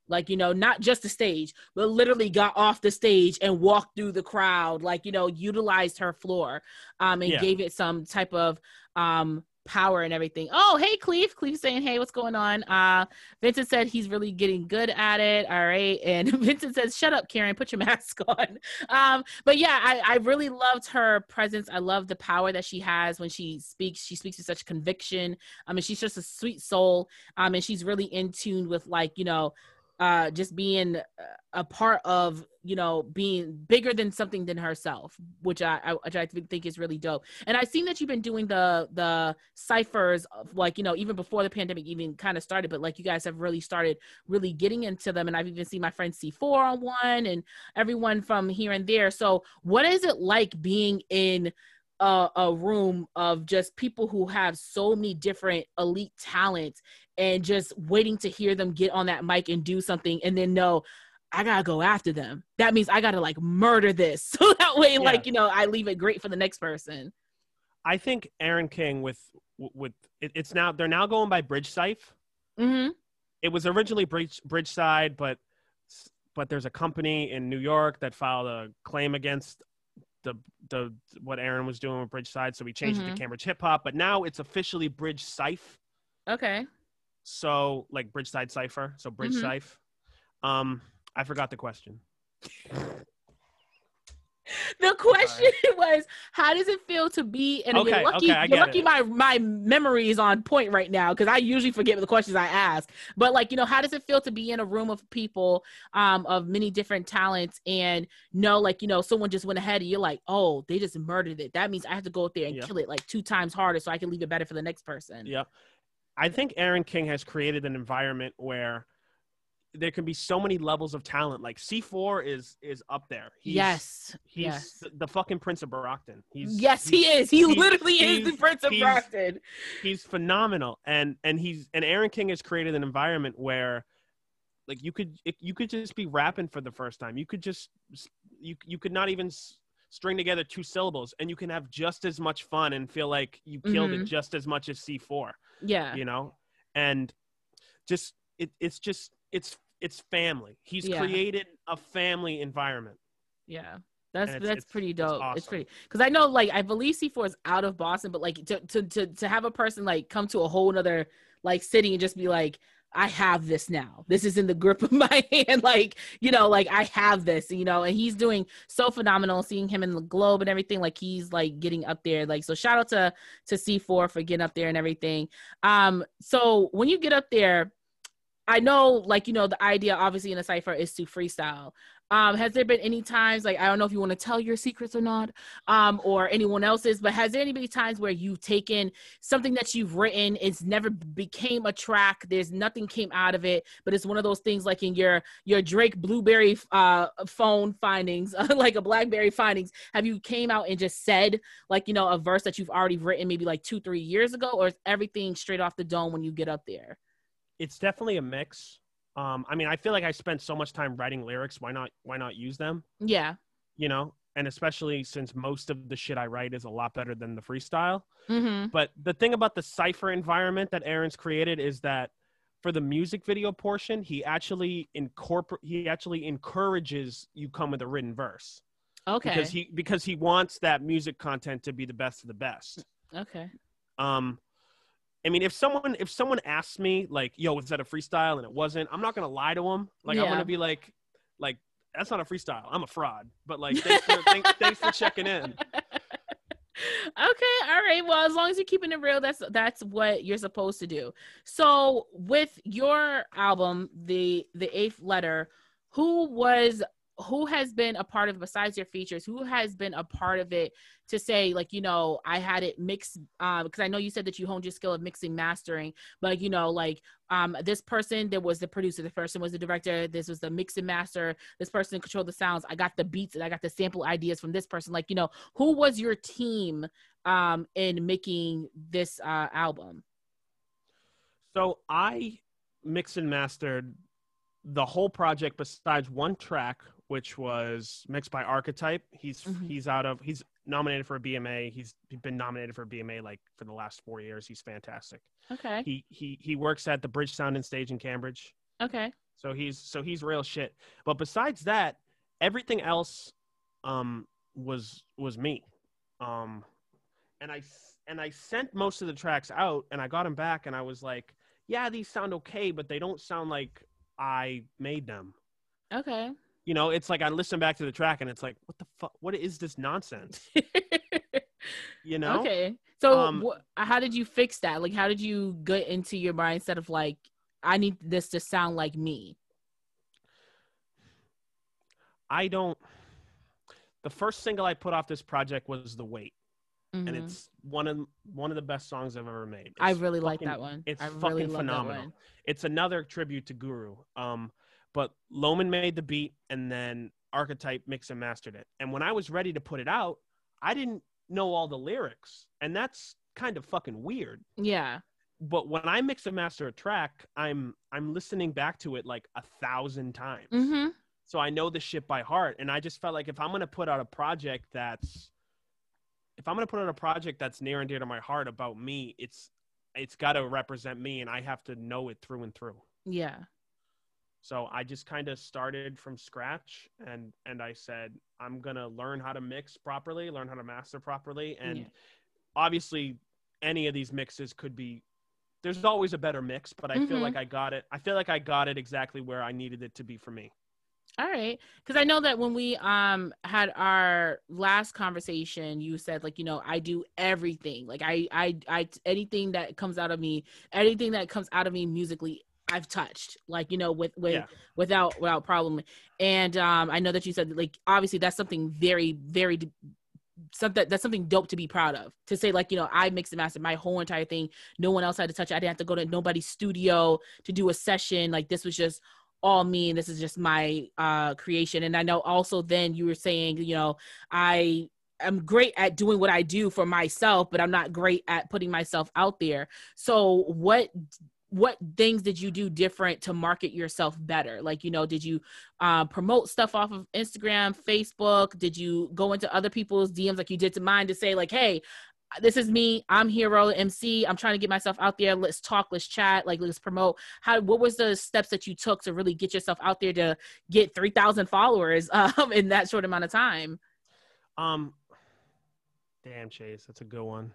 Speaker 1: Like, not just the stage, but literally got off the stage and walked through the crowd, like, utilized her floor, and
Speaker 2: Yeah.
Speaker 1: gave it some type of power and everything. Oh, hey, Cleve. Cleve saying, hey, what's going on? Vincent said he's really getting good at it. All right. And Vincent says, shut up, Karen, put your mask on. But yeah, I really loved her presence. I love the power that she has when she speaks. She speaks with such conviction. I mean, she's just a sweet soul. And she's really in tune with, like, just being a part of, being bigger than something than herself, which I think is really dope. And I've seen that you've been doing the ciphers of, like, even before the pandemic even kind of started, but like you guys have really started really getting into them. And I've even seen my friend C4 on one and everyone from here and there. So what is it like being in a room of just people who have so many different elite talents and just waiting to hear them get on that mic and do something, and then no, I gotta go after them. That means I gotta, like, murder this. So that way,
Speaker 2: Yeah.
Speaker 1: like, I leave it great for the next person.
Speaker 2: I think Aaron King with it's now, they're now going by Bridge Cypher.
Speaker 1: Mm-hmm.
Speaker 2: It was originally Bridgeside, but there's a company in New York that filed a claim against the what Aaron was doing with Bridgeside, so we changed it to Cambridge Hip Hop. But now it's officially Bridge Cypher.
Speaker 1: Okay.
Speaker 2: So like Bridgeside Cypher, so Bridge Cypher. I forgot the question.
Speaker 1: The question was, how does it feel to be in a,
Speaker 2: okay,
Speaker 1: you're lucky,
Speaker 2: I
Speaker 1: you're
Speaker 2: get
Speaker 1: lucky
Speaker 2: it.
Speaker 1: my memory is on point right now, because I usually forget the questions I ask. But like, how does it feel to be in a room of people of many different talents and like, someone just went ahead and you're like, oh, they just murdered it. That means I have to go up there and kill it like 2 times harder so I can leave it better for the next person.
Speaker 2: Yeah. I think Aaron King has created an environment where there can be so many levels of talent. Like C4 is up there. He's the fucking Prince of Brockton. He is. He literally is the Prince of Brockton. He's phenomenal, and Aaron King has created an environment where, like, you could just be rapping for the first time. You could just you could not even string together 2 syllables, and you can have just as much fun and feel like you killed it just as much as C4.
Speaker 1: Yeah,
Speaker 2: and just it's family. He's created a family environment.
Speaker 1: Yeah. That's pretty dope.
Speaker 2: Awesome.
Speaker 1: It's pretty, because I know, like, I believe C4 is out of Boston, but like to have a person like come to a whole nother like city and just be like, I have this now. This is in the grip of my hand. Like, like I have this, and he's doing so phenomenal. Seeing him in the Globe and everything, like he's like getting up there. Like, so shout out to C4 for getting up there and everything. So when you get up there, I know, like, the idea obviously in a cypher is to freestyle. Has there been any times, like, I don't know if you want to tell your secrets or not, or anyone else's, but has there any times where you've taken something that you've written, it's never became a track, there's nothing came out of it, but it's one of those things like in your Drake Blueberry phone findings, like a BlackBerry findings, have you came out and just said, like, a verse that you've already written maybe like 2-3 years ago, or is everything straight off the dome when you get up there?
Speaker 2: It's definitely a mix. I mean, I feel like I spent so much time writing lyrics. Why not use them?
Speaker 1: Yeah.
Speaker 2: And especially since most of the shit I write is a lot better than the freestyle.
Speaker 1: Mm-hmm.
Speaker 2: But the thing about the cypher environment that Aaron's created is that for the music video portion, he actually encourages you come with a written verse.
Speaker 1: Okay.
Speaker 2: Because he wants that music content to be the best of the best.
Speaker 1: Okay.
Speaker 2: I mean, if someone asks me, like, yo, was that a freestyle? And it wasn't, I'm not going to lie to them. Like, I'm going to be like, that's not a freestyle. I'm a fraud. But, like, thanks for checking in.
Speaker 1: Okay. All right. Well, as long as you're keeping it real, that's what you're supposed to do. So with your album, the Eighth Letter, who has been a part of it besides your features? Who has been a part of it to say, like, I had it mixed, because I know you said that you honed your skill of mixing, mastering, but this person, there was the producer, this person was the director, this was the mix and master, this person controlled the sounds, I got the beats and I got the sample ideas from this person. Like, who was your team in making this album?
Speaker 2: So I mixed and mastered the whole project besides one track, which was mixed by Archetype. He's nominated for a BMA. He's been nominated for a BMA like for the last 4 years. He's fantastic.
Speaker 1: Okay.
Speaker 2: He works at the Bridge Sound and Stage in Cambridge.
Speaker 1: Okay.
Speaker 2: So he's real shit. But besides that, everything else was me. Um and I sent most of the tracks out, and I got them back, and I was like, yeah, these sound okay, but they don't sound like I made them.
Speaker 1: Okay.
Speaker 2: It's like I listen back to the track and it's like, what the fuck? What is this nonsense? You know?
Speaker 1: Okay. So
Speaker 2: Um,
Speaker 1: how did you fix that? Like, how did you get into your mindset of like, I need this to sound like me?
Speaker 2: I don't. The first single I put off this project was "The Wait," and
Speaker 1: Mm-hmm.
Speaker 2: it's one of the best songs I've ever made.
Speaker 1: I really like that one.
Speaker 2: It's
Speaker 1: I really
Speaker 2: fucking
Speaker 1: love that
Speaker 2: phenomenal.
Speaker 1: one.
Speaker 2: It's another tribute to Guru. But Loman made the beat, and then Archetype mixed and mastered it. And when I was ready to put it out, I didn't know all the lyrics, and that's kind of fucking weird.
Speaker 1: Yeah.
Speaker 2: But when I mix and master a track, I'm listening back to it like 1,000 times.
Speaker 1: Mm-hmm.
Speaker 2: So I know the shit by heart. And I just felt like if I'm gonna put out a project that's near and dear to my heart about me, it's gotta represent me, and I have to know it through and through.
Speaker 1: Yeah.
Speaker 2: So I just kind of started from scratch, and I said, I'm gonna learn how to mix properly, learn how to master properly. And
Speaker 1: Yeah.
Speaker 2: obviously any of these mixes could be, there's always a better mix, but I feel
Speaker 1: Mm-hmm.
Speaker 2: like I got it. I feel like I got it exactly where I needed it to be for me.
Speaker 1: All right. Because I know that when we had our last conversation, you said like, I do everything. Like I anything that comes out of me, anything that comes out of me musically, I've touched. Like,
Speaker 2: Yeah.
Speaker 1: without problem. And I know that you said like obviously that's something very, very that's something dope to be proud of, to say like, I mixed and mastered my whole entire thing. No one else had to touch it. I didn't have to go to nobody's studio to do a session. Like this was just all me, and this is just my creation. And I know also then you were saying, I am great at doing what I do for myself, but I'm not great at putting myself out there. So what things did you do different to market yourself better? Like, did you promote stuff off of Instagram, Facebook? Did you go into other people's DMs like you did to mine to say like, hey, this is me, I'm Hero MC, I'm trying to get myself out there, let's talk, let's chat, like let's promote? What was the steps that you took to really get yourself out there to get 3,000 followers in that short amount of time?
Speaker 2: Um, Damn, Chase, that's a good one.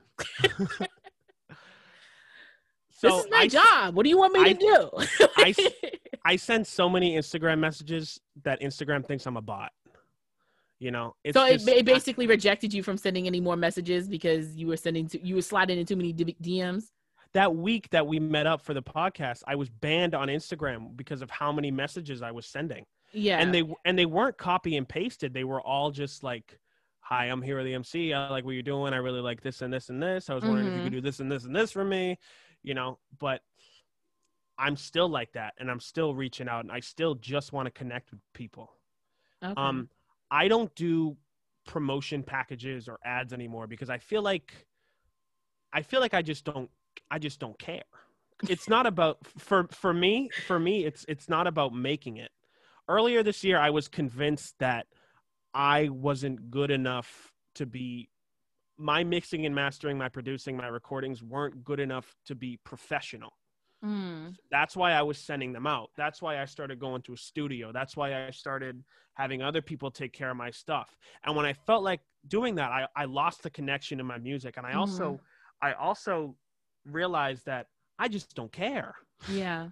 Speaker 1: This is my job. What do you want me to do?
Speaker 2: I send so many Instagram messages that Instagram thinks I'm a bot. It's
Speaker 1: so
Speaker 2: just,
Speaker 1: it basically rejected you from sending any more messages because you were sliding in too many DMs.
Speaker 2: That week that we met up for the podcast, I was banned on Instagram because of how many messages I was sending.
Speaker 1: Yeah.
Speaker 2: And they weren't copy and pasted. They were all just like, hi, I'm Hero the MC. I like what you're doing. I really like this and this and this. I was wondering if you could do this and this and this for me, but I'm still like that, and I'm still reaching out, and I still just want to connect with people.
Speaker 1: Okay.
Speaker 2: I don't do promotion packages or ads anymore because I feel like I just don't care. It's not about for me, it's not about making it. Earlier this year, I was convinced that I wasn't good enough to be, my mixing and mastering, my producing, my recordings weren't good enough to be professional. That's why I was sending them out. That's why I started going to a studio. That's why I started having other people take care of my stuff. And when I felt like doing that, I lost the connection in my music. And I also realized that I just don't care.
Speaker 1: Yeah.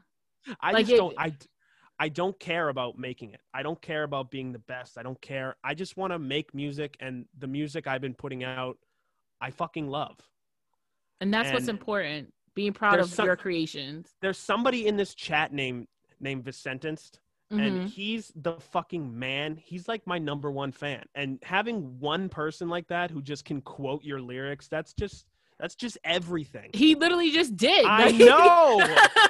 Speaker 2: I don't care about making it. I don't care about being the best. I don't care. I just want to make music, and the music I've been putting out, I fucking love.
Speaker 1: And that's what's important, being proud of your creations.
Speaker 2: There's somebody in this chat named Vicentenced, and he's the fucking man. He's like my number one fan. And having one person like that who just can quote your lyrics, that's just everything.
Speaker 1: He literally just did.
Speaker 2: I know.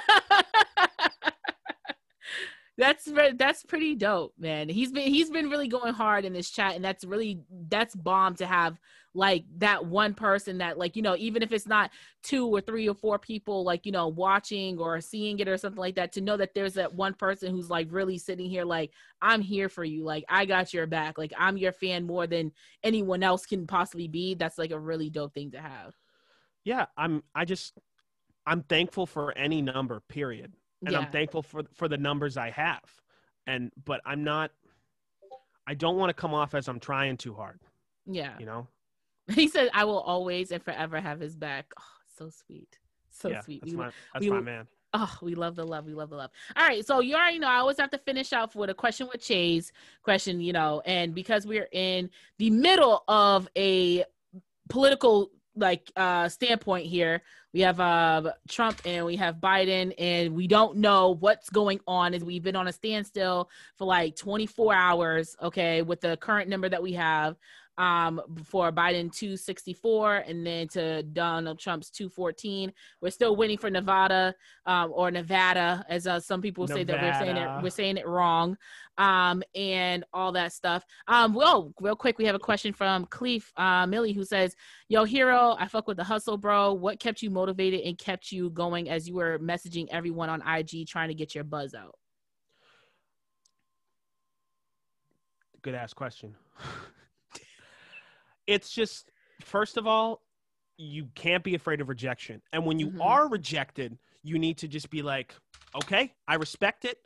Speaker 1: That's pretty dope, man. He's been really going hard in this chat, and that's bomb to have like that one person that, like, even if it's not 2 or 3 or 4 people, like, watching or seeing it or something like that, to know that there's that one person who's like really sitting here like, I'm here for you, like I got your back, like I'm your fan more than anyone else can possibly be. That's like a really dope thing to have.
Speaker 2: Yeah, I'm thankful for any number, period. and I'm
Speaker 1: Yeah.
Speaker 2: thankful for the numbers I have. But I don't want to come off as I'm trying too hard,
Speaker 1: Yeah.
Speaker 2: you know?
Speaker 1: He said, "I will always and forever have his back." Oh, so sweet, so
Speaker 2: Yeah,
Speaker 1: sweet.
Speaker 2: that's
Speaker 1: We
Speaker 2: my man.
Speaker 1: oh, we love the love. We love the love. All right, so you already know I always have to finish off with a question with Chase question, and because we're in the middle of a political standpoint here, we have Trump and we have Biden, and we don't know what's going on as we've been on a standstill for like 24 hours, okay, with the current number that we have for Biden 264 and then to Donald Trump's 214. We're still waiting for Nevada, or Nevada, as some people say that we're
Speaker 2: Nevada.
Speaker 1: saying it wrong, and all that stuff. Well, real quick, we have a question from Cleve Millie, who says, "Yo, Hero, I fuck with the hustle, bro. What kept you motivated and kept you going as you were messaging everyone on IG trying to get your buzz out?"
Speaker 2: Good ass question. It's just, first of all, you can't be afraid of rejection. And when you are rejected, you need to just be like, okay, I respect it.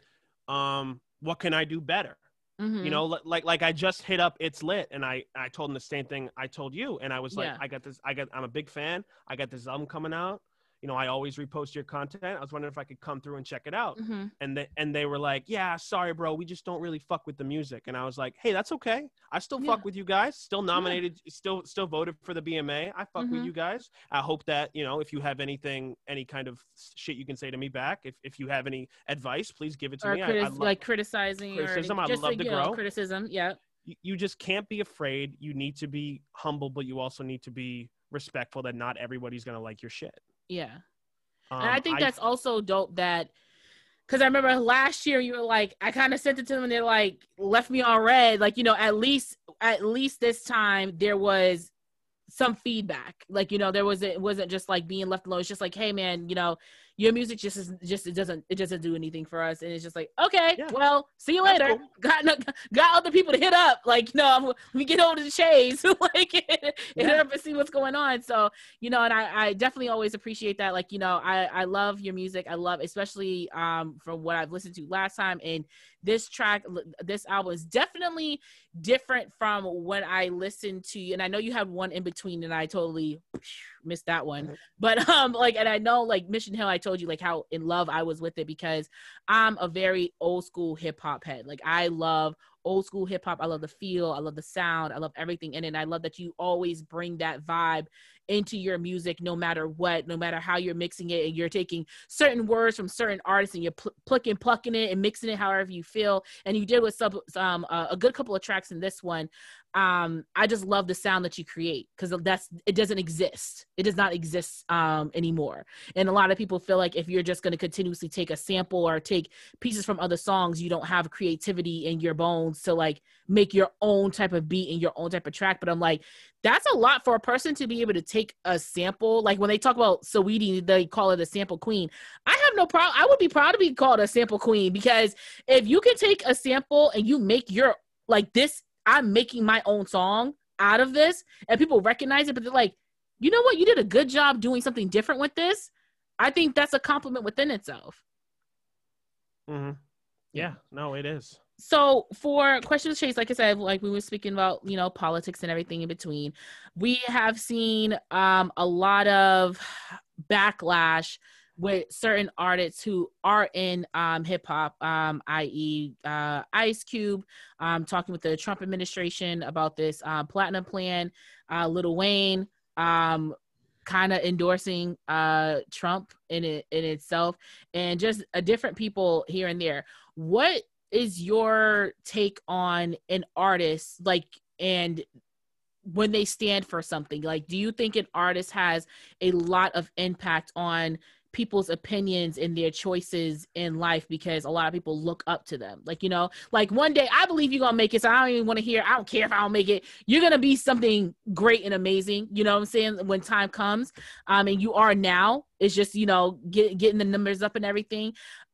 Speaker 2: What can I do better? You know, like I just hit up It's Lit, and I told him the same thing I told you, and I was like,
Speaker 1: Yeah.
Speaker 2: I'm a big fan. I got this album coming out. You know, I always repost your content. I was wondering if I could come through and check it out. And they were like, yeah, sorry, bro, we just don't really fuck with the music. And I was like, hey, that's okay. I still fuck with you guys. Still nominated. Still voted for the BMA. I fuck with you guys. I hope that, you know, if you have any kind of shit you can say to me back, if you have any advice, please give it to me. I love
Speaker 1: criticizing
Speaker 2: criticism.
Speaker 1: or
Speaker 2: I
Speaker 1: just
Speaker 2: love to grow.
Speaker 1: criticism. Yeah.
Speaker 2: You just can't be afraid. You need to be humble, but you also need to be respectful that not everybody's going to like your shit.
Speaker 1: Yeah. And I think that's also dope that, because I remember last year you were like, I kind of sent it to them and they like left me on red. Like, at least this time there was some feedback. Like, it wasn't just like being left alone. It's just like, hey man, your music it doesn't do anything for us. And it's just like, okay, well, see you later.
Speaker 2: Cool.
Speaker 1: Got other people to hit up. Like, we get over to the Chase, like hit up and see what's going on. So, and I definitely always appreciate that. Like, I love your music. I love, especially from what I've listened to last time. And this album is definitely different from when I listened to, and I know you had one in between and I totally missed that one, but and I know like Mission Hill, I told you like how in love I was with it because I'm a very old school hip hop head. Like I love old school hip hop. I love the feel, I love the sound, I love everything in it. And I love that you always bring that vibe into your music, no matter what, no matter how you're mixing it, and you're taking certain words from certain artists and you're plucking it and mixing it however you feel. And you did with a good couple of tracks in this one. I just love the sound that you create because it doesn't exist. It does not exist anymore. And a lot of people feel like if you're just going to continuously take a sample or take pieces from other songs, you don't have creativity in your bones to like make your own type of beat and your own type of track. But I'm like, that's a lot for a person to be able to take a sample. Like when they talk about Saweetie, they call it a sample queen. I have no problem. I would be proud to be called a sample queen because if you can take a sample and you make your, like this, I'm making my own song out of this and people recognize it, but they're like, you know what? You did a good job doing something different with this. I think that's a compliment within itself.
Speaker 2: Mm-hmm. Yeah, no, it is.
Speaker 1: So for questions, Chase, like I said, like we were speaking about, politics and everything in between, we have seen a lot of backlash with certain artists who are in hip hop, i.e. Ice Cube, talking with the Trump administration about this platinum plan, Lil Wayne, kind of endorsing Trump in itself, and just different people here and there. What is your take on an artist and when they stand for something? Like, do you think an artist has a lot of impact on people's opinions and their choices in life because a lot of people look up to them? Like, like one day I believe you're gonna make it, so I don't even want to hear, I don't care if I don't make it, you're gonna be something great and amazing, you know what I'm saying, when time comes. And you are now. It's just, getting the numbers up and everything.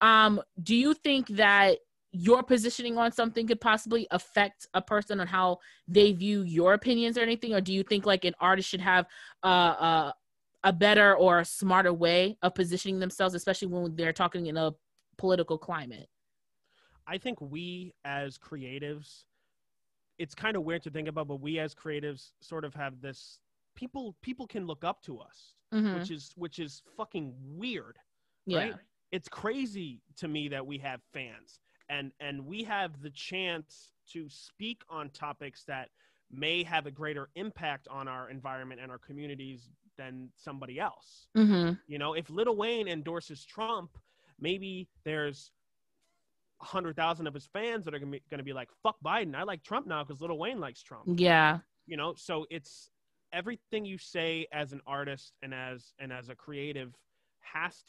Speaker 1: Do you think that your positioning on something could possibly affect a person on how they view your opinions or anything? Or do you think like an artist should have a better or a smarter way of positioning themselves, especially when they're talking in a political climate?
Speaker 2: I think we as creatives, it's kind of weird to think about, but we as creatives sort of have this people can look up to us,
Speaker 1: Mm-hmm.
Speaker 2: which is fucking weird,
Speaker 1: Yeah.
Speaker 2: right? It's crazy to me that we have fans and we have the chance to speak on topics that may have a greater impact on our environment and our communities than somebody else.
Speaker 1: Mm-hmm.
Speaker 2: You know, if Lil Wayne endorses Trump, maybe there's 100,000 of his fans that are going to be like, fuck Biden. I like Trump now because Lil Wayne likes Trump.
Speaker 1: Yeah.
Speaker 2: You know, so it's everything you say as an artist and as a creative has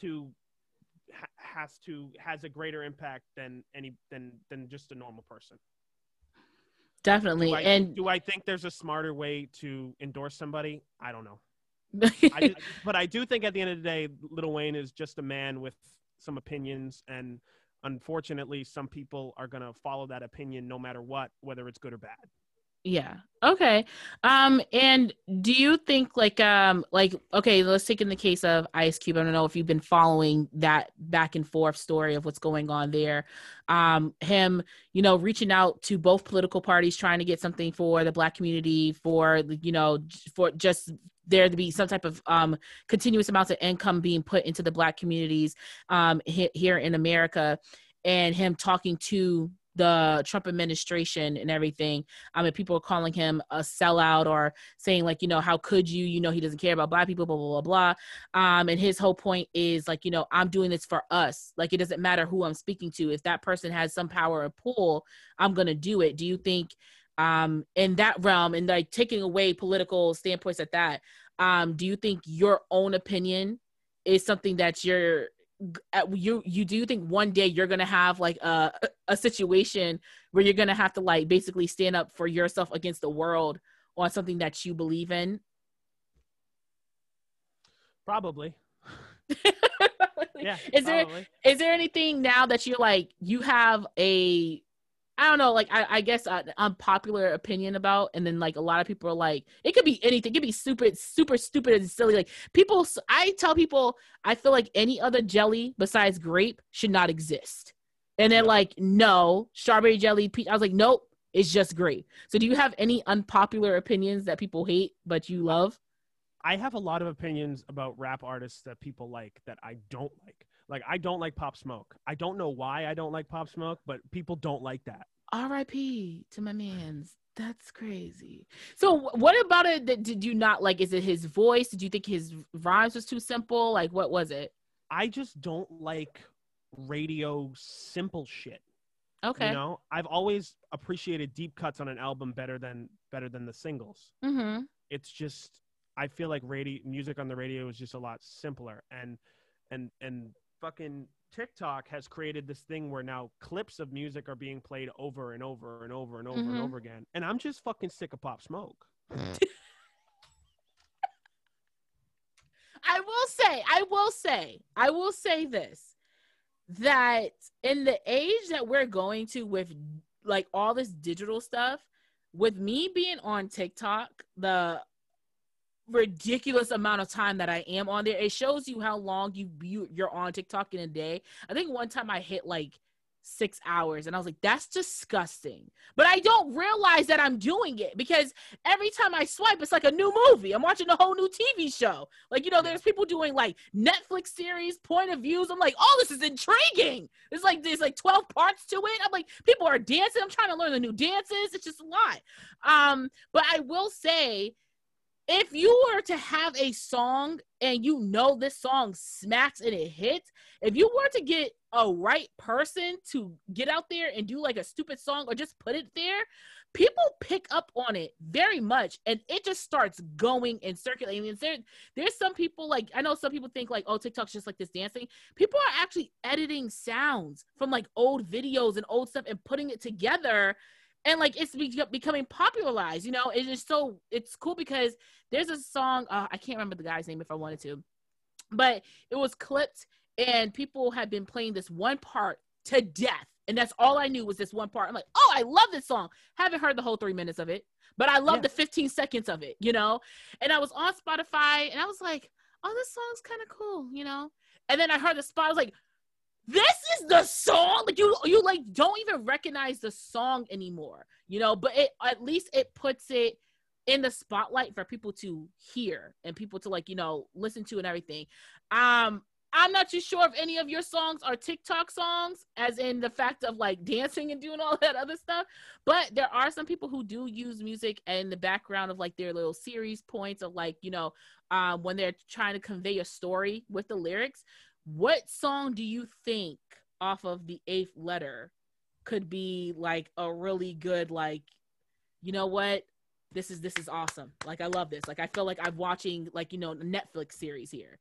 Speaker 2: a greater impact than just a normal person.
Speaker 1: Definitely.
Speaker 2: Do I think there's a smarter way to endorse somebody? I don't know. But I do think at the end of the day, Lil Wayne is just a man with some opinions, and unfortunately, some people are going to follow that opinion no matter what, whether it's good or bad.
Speaker 1: Yeah. Okay. And do you think like okay, let's take in the case of Ice Cube. I don't know if you've been following that back and forth story of what's going on there. Him, you know, reaching out to both political parties, trying to get something for the Black community, for, you know, for just there to be some type of continuous amounts of income being put into the Black communities here in America, and him talking to the Trump administration and everything. I mean, people are calling him a sellout or saying like, you know, how could you, you know, he doesn't care about Black people, blah, blah, blah, blah. And his whole point is like, you know, I'm doing this for us. Like, it doesn't matter who I'm speaking to. If that person has some power or pull, I'm going to do it. Do you think in that realm, and like taking away political standpoints at that, do you think your own opinion is something that you do think one day you're gonna have like a situation where you're gonna have to like basically stand up for yourself against the world on something that you believe in?
Speaker 2: Probably. Yeah.
Speaker 1: Is
Speaker 2: probably.
Speaker 1: there anything now that you're like, you have a, I don't know, like I guess an unpopular opinion about, and then like a lot of people are like, it could be anything, it could be super stupid and silly. Like people, I tell people, I feel like any other jelly besides grape should not exist. And they're like, no, strawberry jelly, peach. I was like, nope, it's just grape. So do you have any unpopular opinions that people hate but you love?
Speaker 2: I have a lot of opinions about rap artists that people like that I don't like. Like, I don't like Pop Smoke. I don't know why I don't like Pop Smoke, but people don't like that.
Speaker 1: R.I.P. to my mans. That's crazy. So what about it that did you not like? Is it his voice? Did you think his rhymes was too simple? Like, what was it?
Speaker 2: I just don't like radio simple shit.
Speaker 1: Okay.
Speaker 2: You know, I've always appreciated deep cuts on an album better than the singles.
Speaker 1: Mm-hmm.
Speaker 2: It's just, I feel like music on the radio is just a lot simpler, and fucking TikTok has created this thing where now clips of music are being played over and over and over and over and over again. And I'm just fucking sick of Pop Smoke. I will say this, that in the age that we're going to with like all this digital stuff, with me being on TikTok, the ridiculous amount of time that I am on there, it shows you how long you're on TikTok in a day. I think one time I hit like 6 hours and I was like, that's disgusting. But I don't realize that I'm doing it because every time I swipe, it's like a new movie. I'm watching a whole new TV show. Like, you know, there's people doing like Netflix series, point of views. I'm like, oh, this is intriguing. There's like 12 parts to it. I'm like, people are dancing. I'm trying to learn the new dances. It's just a lot. But I will say, if you were to have a song and you know this song smacks and it hits, if you were to get a right person to get out there and do like a stupid song or just put it there, people pick up on it very much and it just starts going and circulating. And there's some people, like, I know some people think like, oh, TikTok's just like this dancing. People are actually editing sounds from like old videos and old stuff and putting it together. And like it's becoming popularized, you know. It's cool because there's a song, I can't remember the guy's name if I wanted to, but it was clipped and people had been playing this one part to death, and that's all I knew was this one part. I'm like, oh, I love this song. Haven't heard the whole 3 minutes of it, but I love the 15 seconds of it, you know. And I was on Spotify and I was like, oh, this song's kind of cool, you know. And then I heard the spot. I was like,
Speaker 1: this is the song. Like you like don't even recognize the song anymore, you know, but it at least it puts it in the spotlight for people to hear and people to like, you know, listen to and everything. I'm not too sure if any of your songs are TikTok songs, as in the fact of like dancing and doing all that other stuff. But there are some people who do use music in the background of like their little series points of like, you know, when they're trying to convey a story with the lyrics. What song do you think off of the Eighth Letter could be like a really good, like, you know what? This is awesome. Like, I love this. Like, I feel like I'm watching like, you know, a Netflix series here.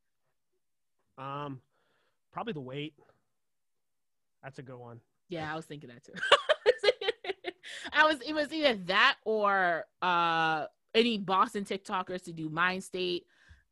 Speaker 2: Probably The Wait. That's a good one.
Speaker 1: Yeah, I was thinking that too. It was either that or any Boston TikTokers to do Mind State.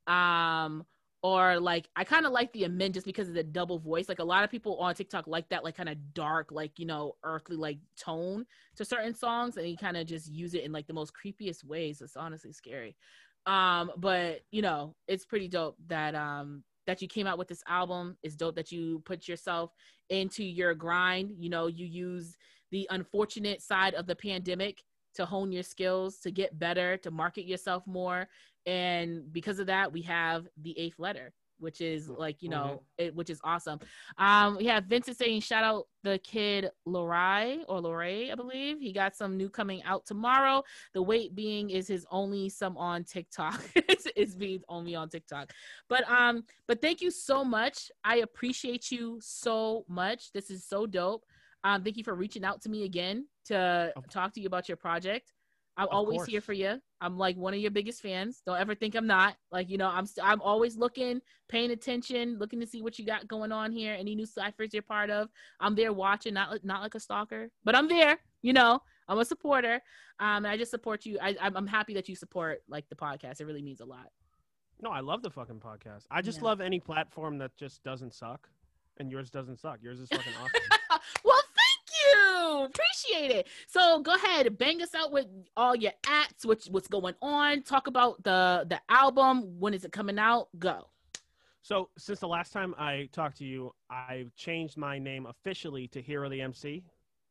Speaker 1: Or like I kind of like the Amend just because of the double voice. Like a lot of people on TikTok like that, like kind of dark, like, you know, earthly like tone to certain songs, and you kind of just use it in like the most creepiest ways. It's honestly scary. But you know, it's pretty dope that that you came out with this album. It's dope that you put yourself into your grind. You know, you use the unfortunate side of the pandemic to hone your skills, to get better, to market yourself more. And because of that, we have the Eighth Letter, which is like, you know, which is awesome. We have Vincent saying, shout out the kid Lorray, I believe. He got some new coming out tomorrow. The Wait being is his only some on TikTok. It's being only on TikTok. But thank you so much. I appreciate you so much. This is so dope. Thank you for reaching out to me again to talk to you about your project. I'm always here for you. I'm like one of your biggest fans. Don't ever think I'm not. Like, you know, I'm always looking, paying attention, looking to see what you got going on here. Any new ciphers you're part of, I'm there watching. Not like a stalker, but I'm there. You know, I'm a supporter. And I just support you. I'm happy that you support like the podcast. It really means a lot.
Speaker 2: No, I love the fucking podcast. I just love any platform that just doesn't suck, and yours doesn't suck. Yours is fucking awesome.
Speaker 1: Well, you appreciate it. So go ahead, bang us out with all your acts, what's going on. Talk about the album. When is it coming out? Go.
Speaker 2: So since the last time I talked to you, I've changed my name officially to Hero the MC.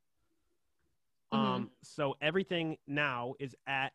Speaker 2: So everything now is at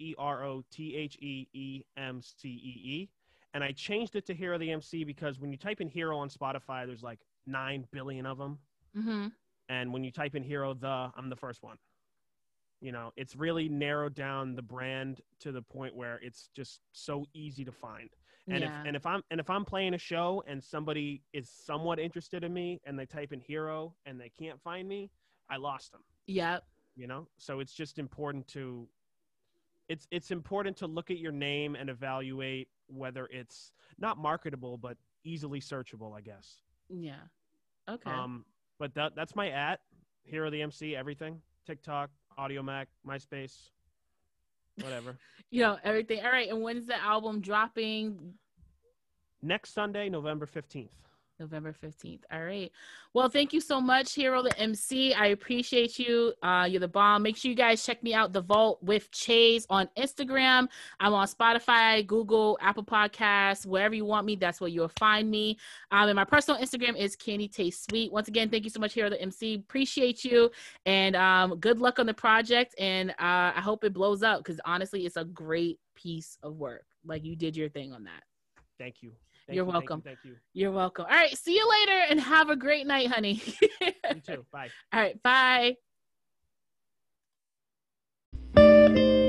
Speaker 2: HeroTheemcee. And I changed it to Hero the MC because when you type in Hero on Spotify, there's like 9 billion of them. And when you type in Hero I'm the first one. You know, it's really narrowed down the brand to the point where it's just so easy to find. And if I'm playing a show and somebody is somewhat interested in me and they type in Hero and they can't find me, I lost them.
Speaker 1: Yeah.
Speaker 2: You know, so it's just important to it's important to look at your name and evaluate whether it's not marketable but easily searchable, I guess.
Speaker 1: Yeah. Okay.
Speaker 2: But that's my Hero the MC, everything. TikTok, AudioMac, MySpace, whatever.
Speaker 1: You know, everything. All right. And when's the album dropping?
Speaker 2: Next Sunday, November 15th.
Speaker 1: November 15th. All right. Well, thank you so much, Hero the MC. I appreciate you. You're the bomb. Make sure you guys check me out, The Vault with Chase on Instagram. I'm on Spotify, Google, Apple Podcasts, wherever you want me. That's where you'll find me. And my personal Instagram is Candy Taste Sweet. Once again, thank you so much, Hero the MC. Appreciate you. And good luck on the project. And I hope it blows up because honestly, it's a great piece of work. Like you did your thing on that.
Speaker 2: Thank you.
Speaker 1: You're welcome.
Speaker 2: Thank you.
Speaker 1: You're welcome. All right. See you later and have a great night, honey.
Speaker 2: You too. Bye.
Speaker 1: All right. Bye.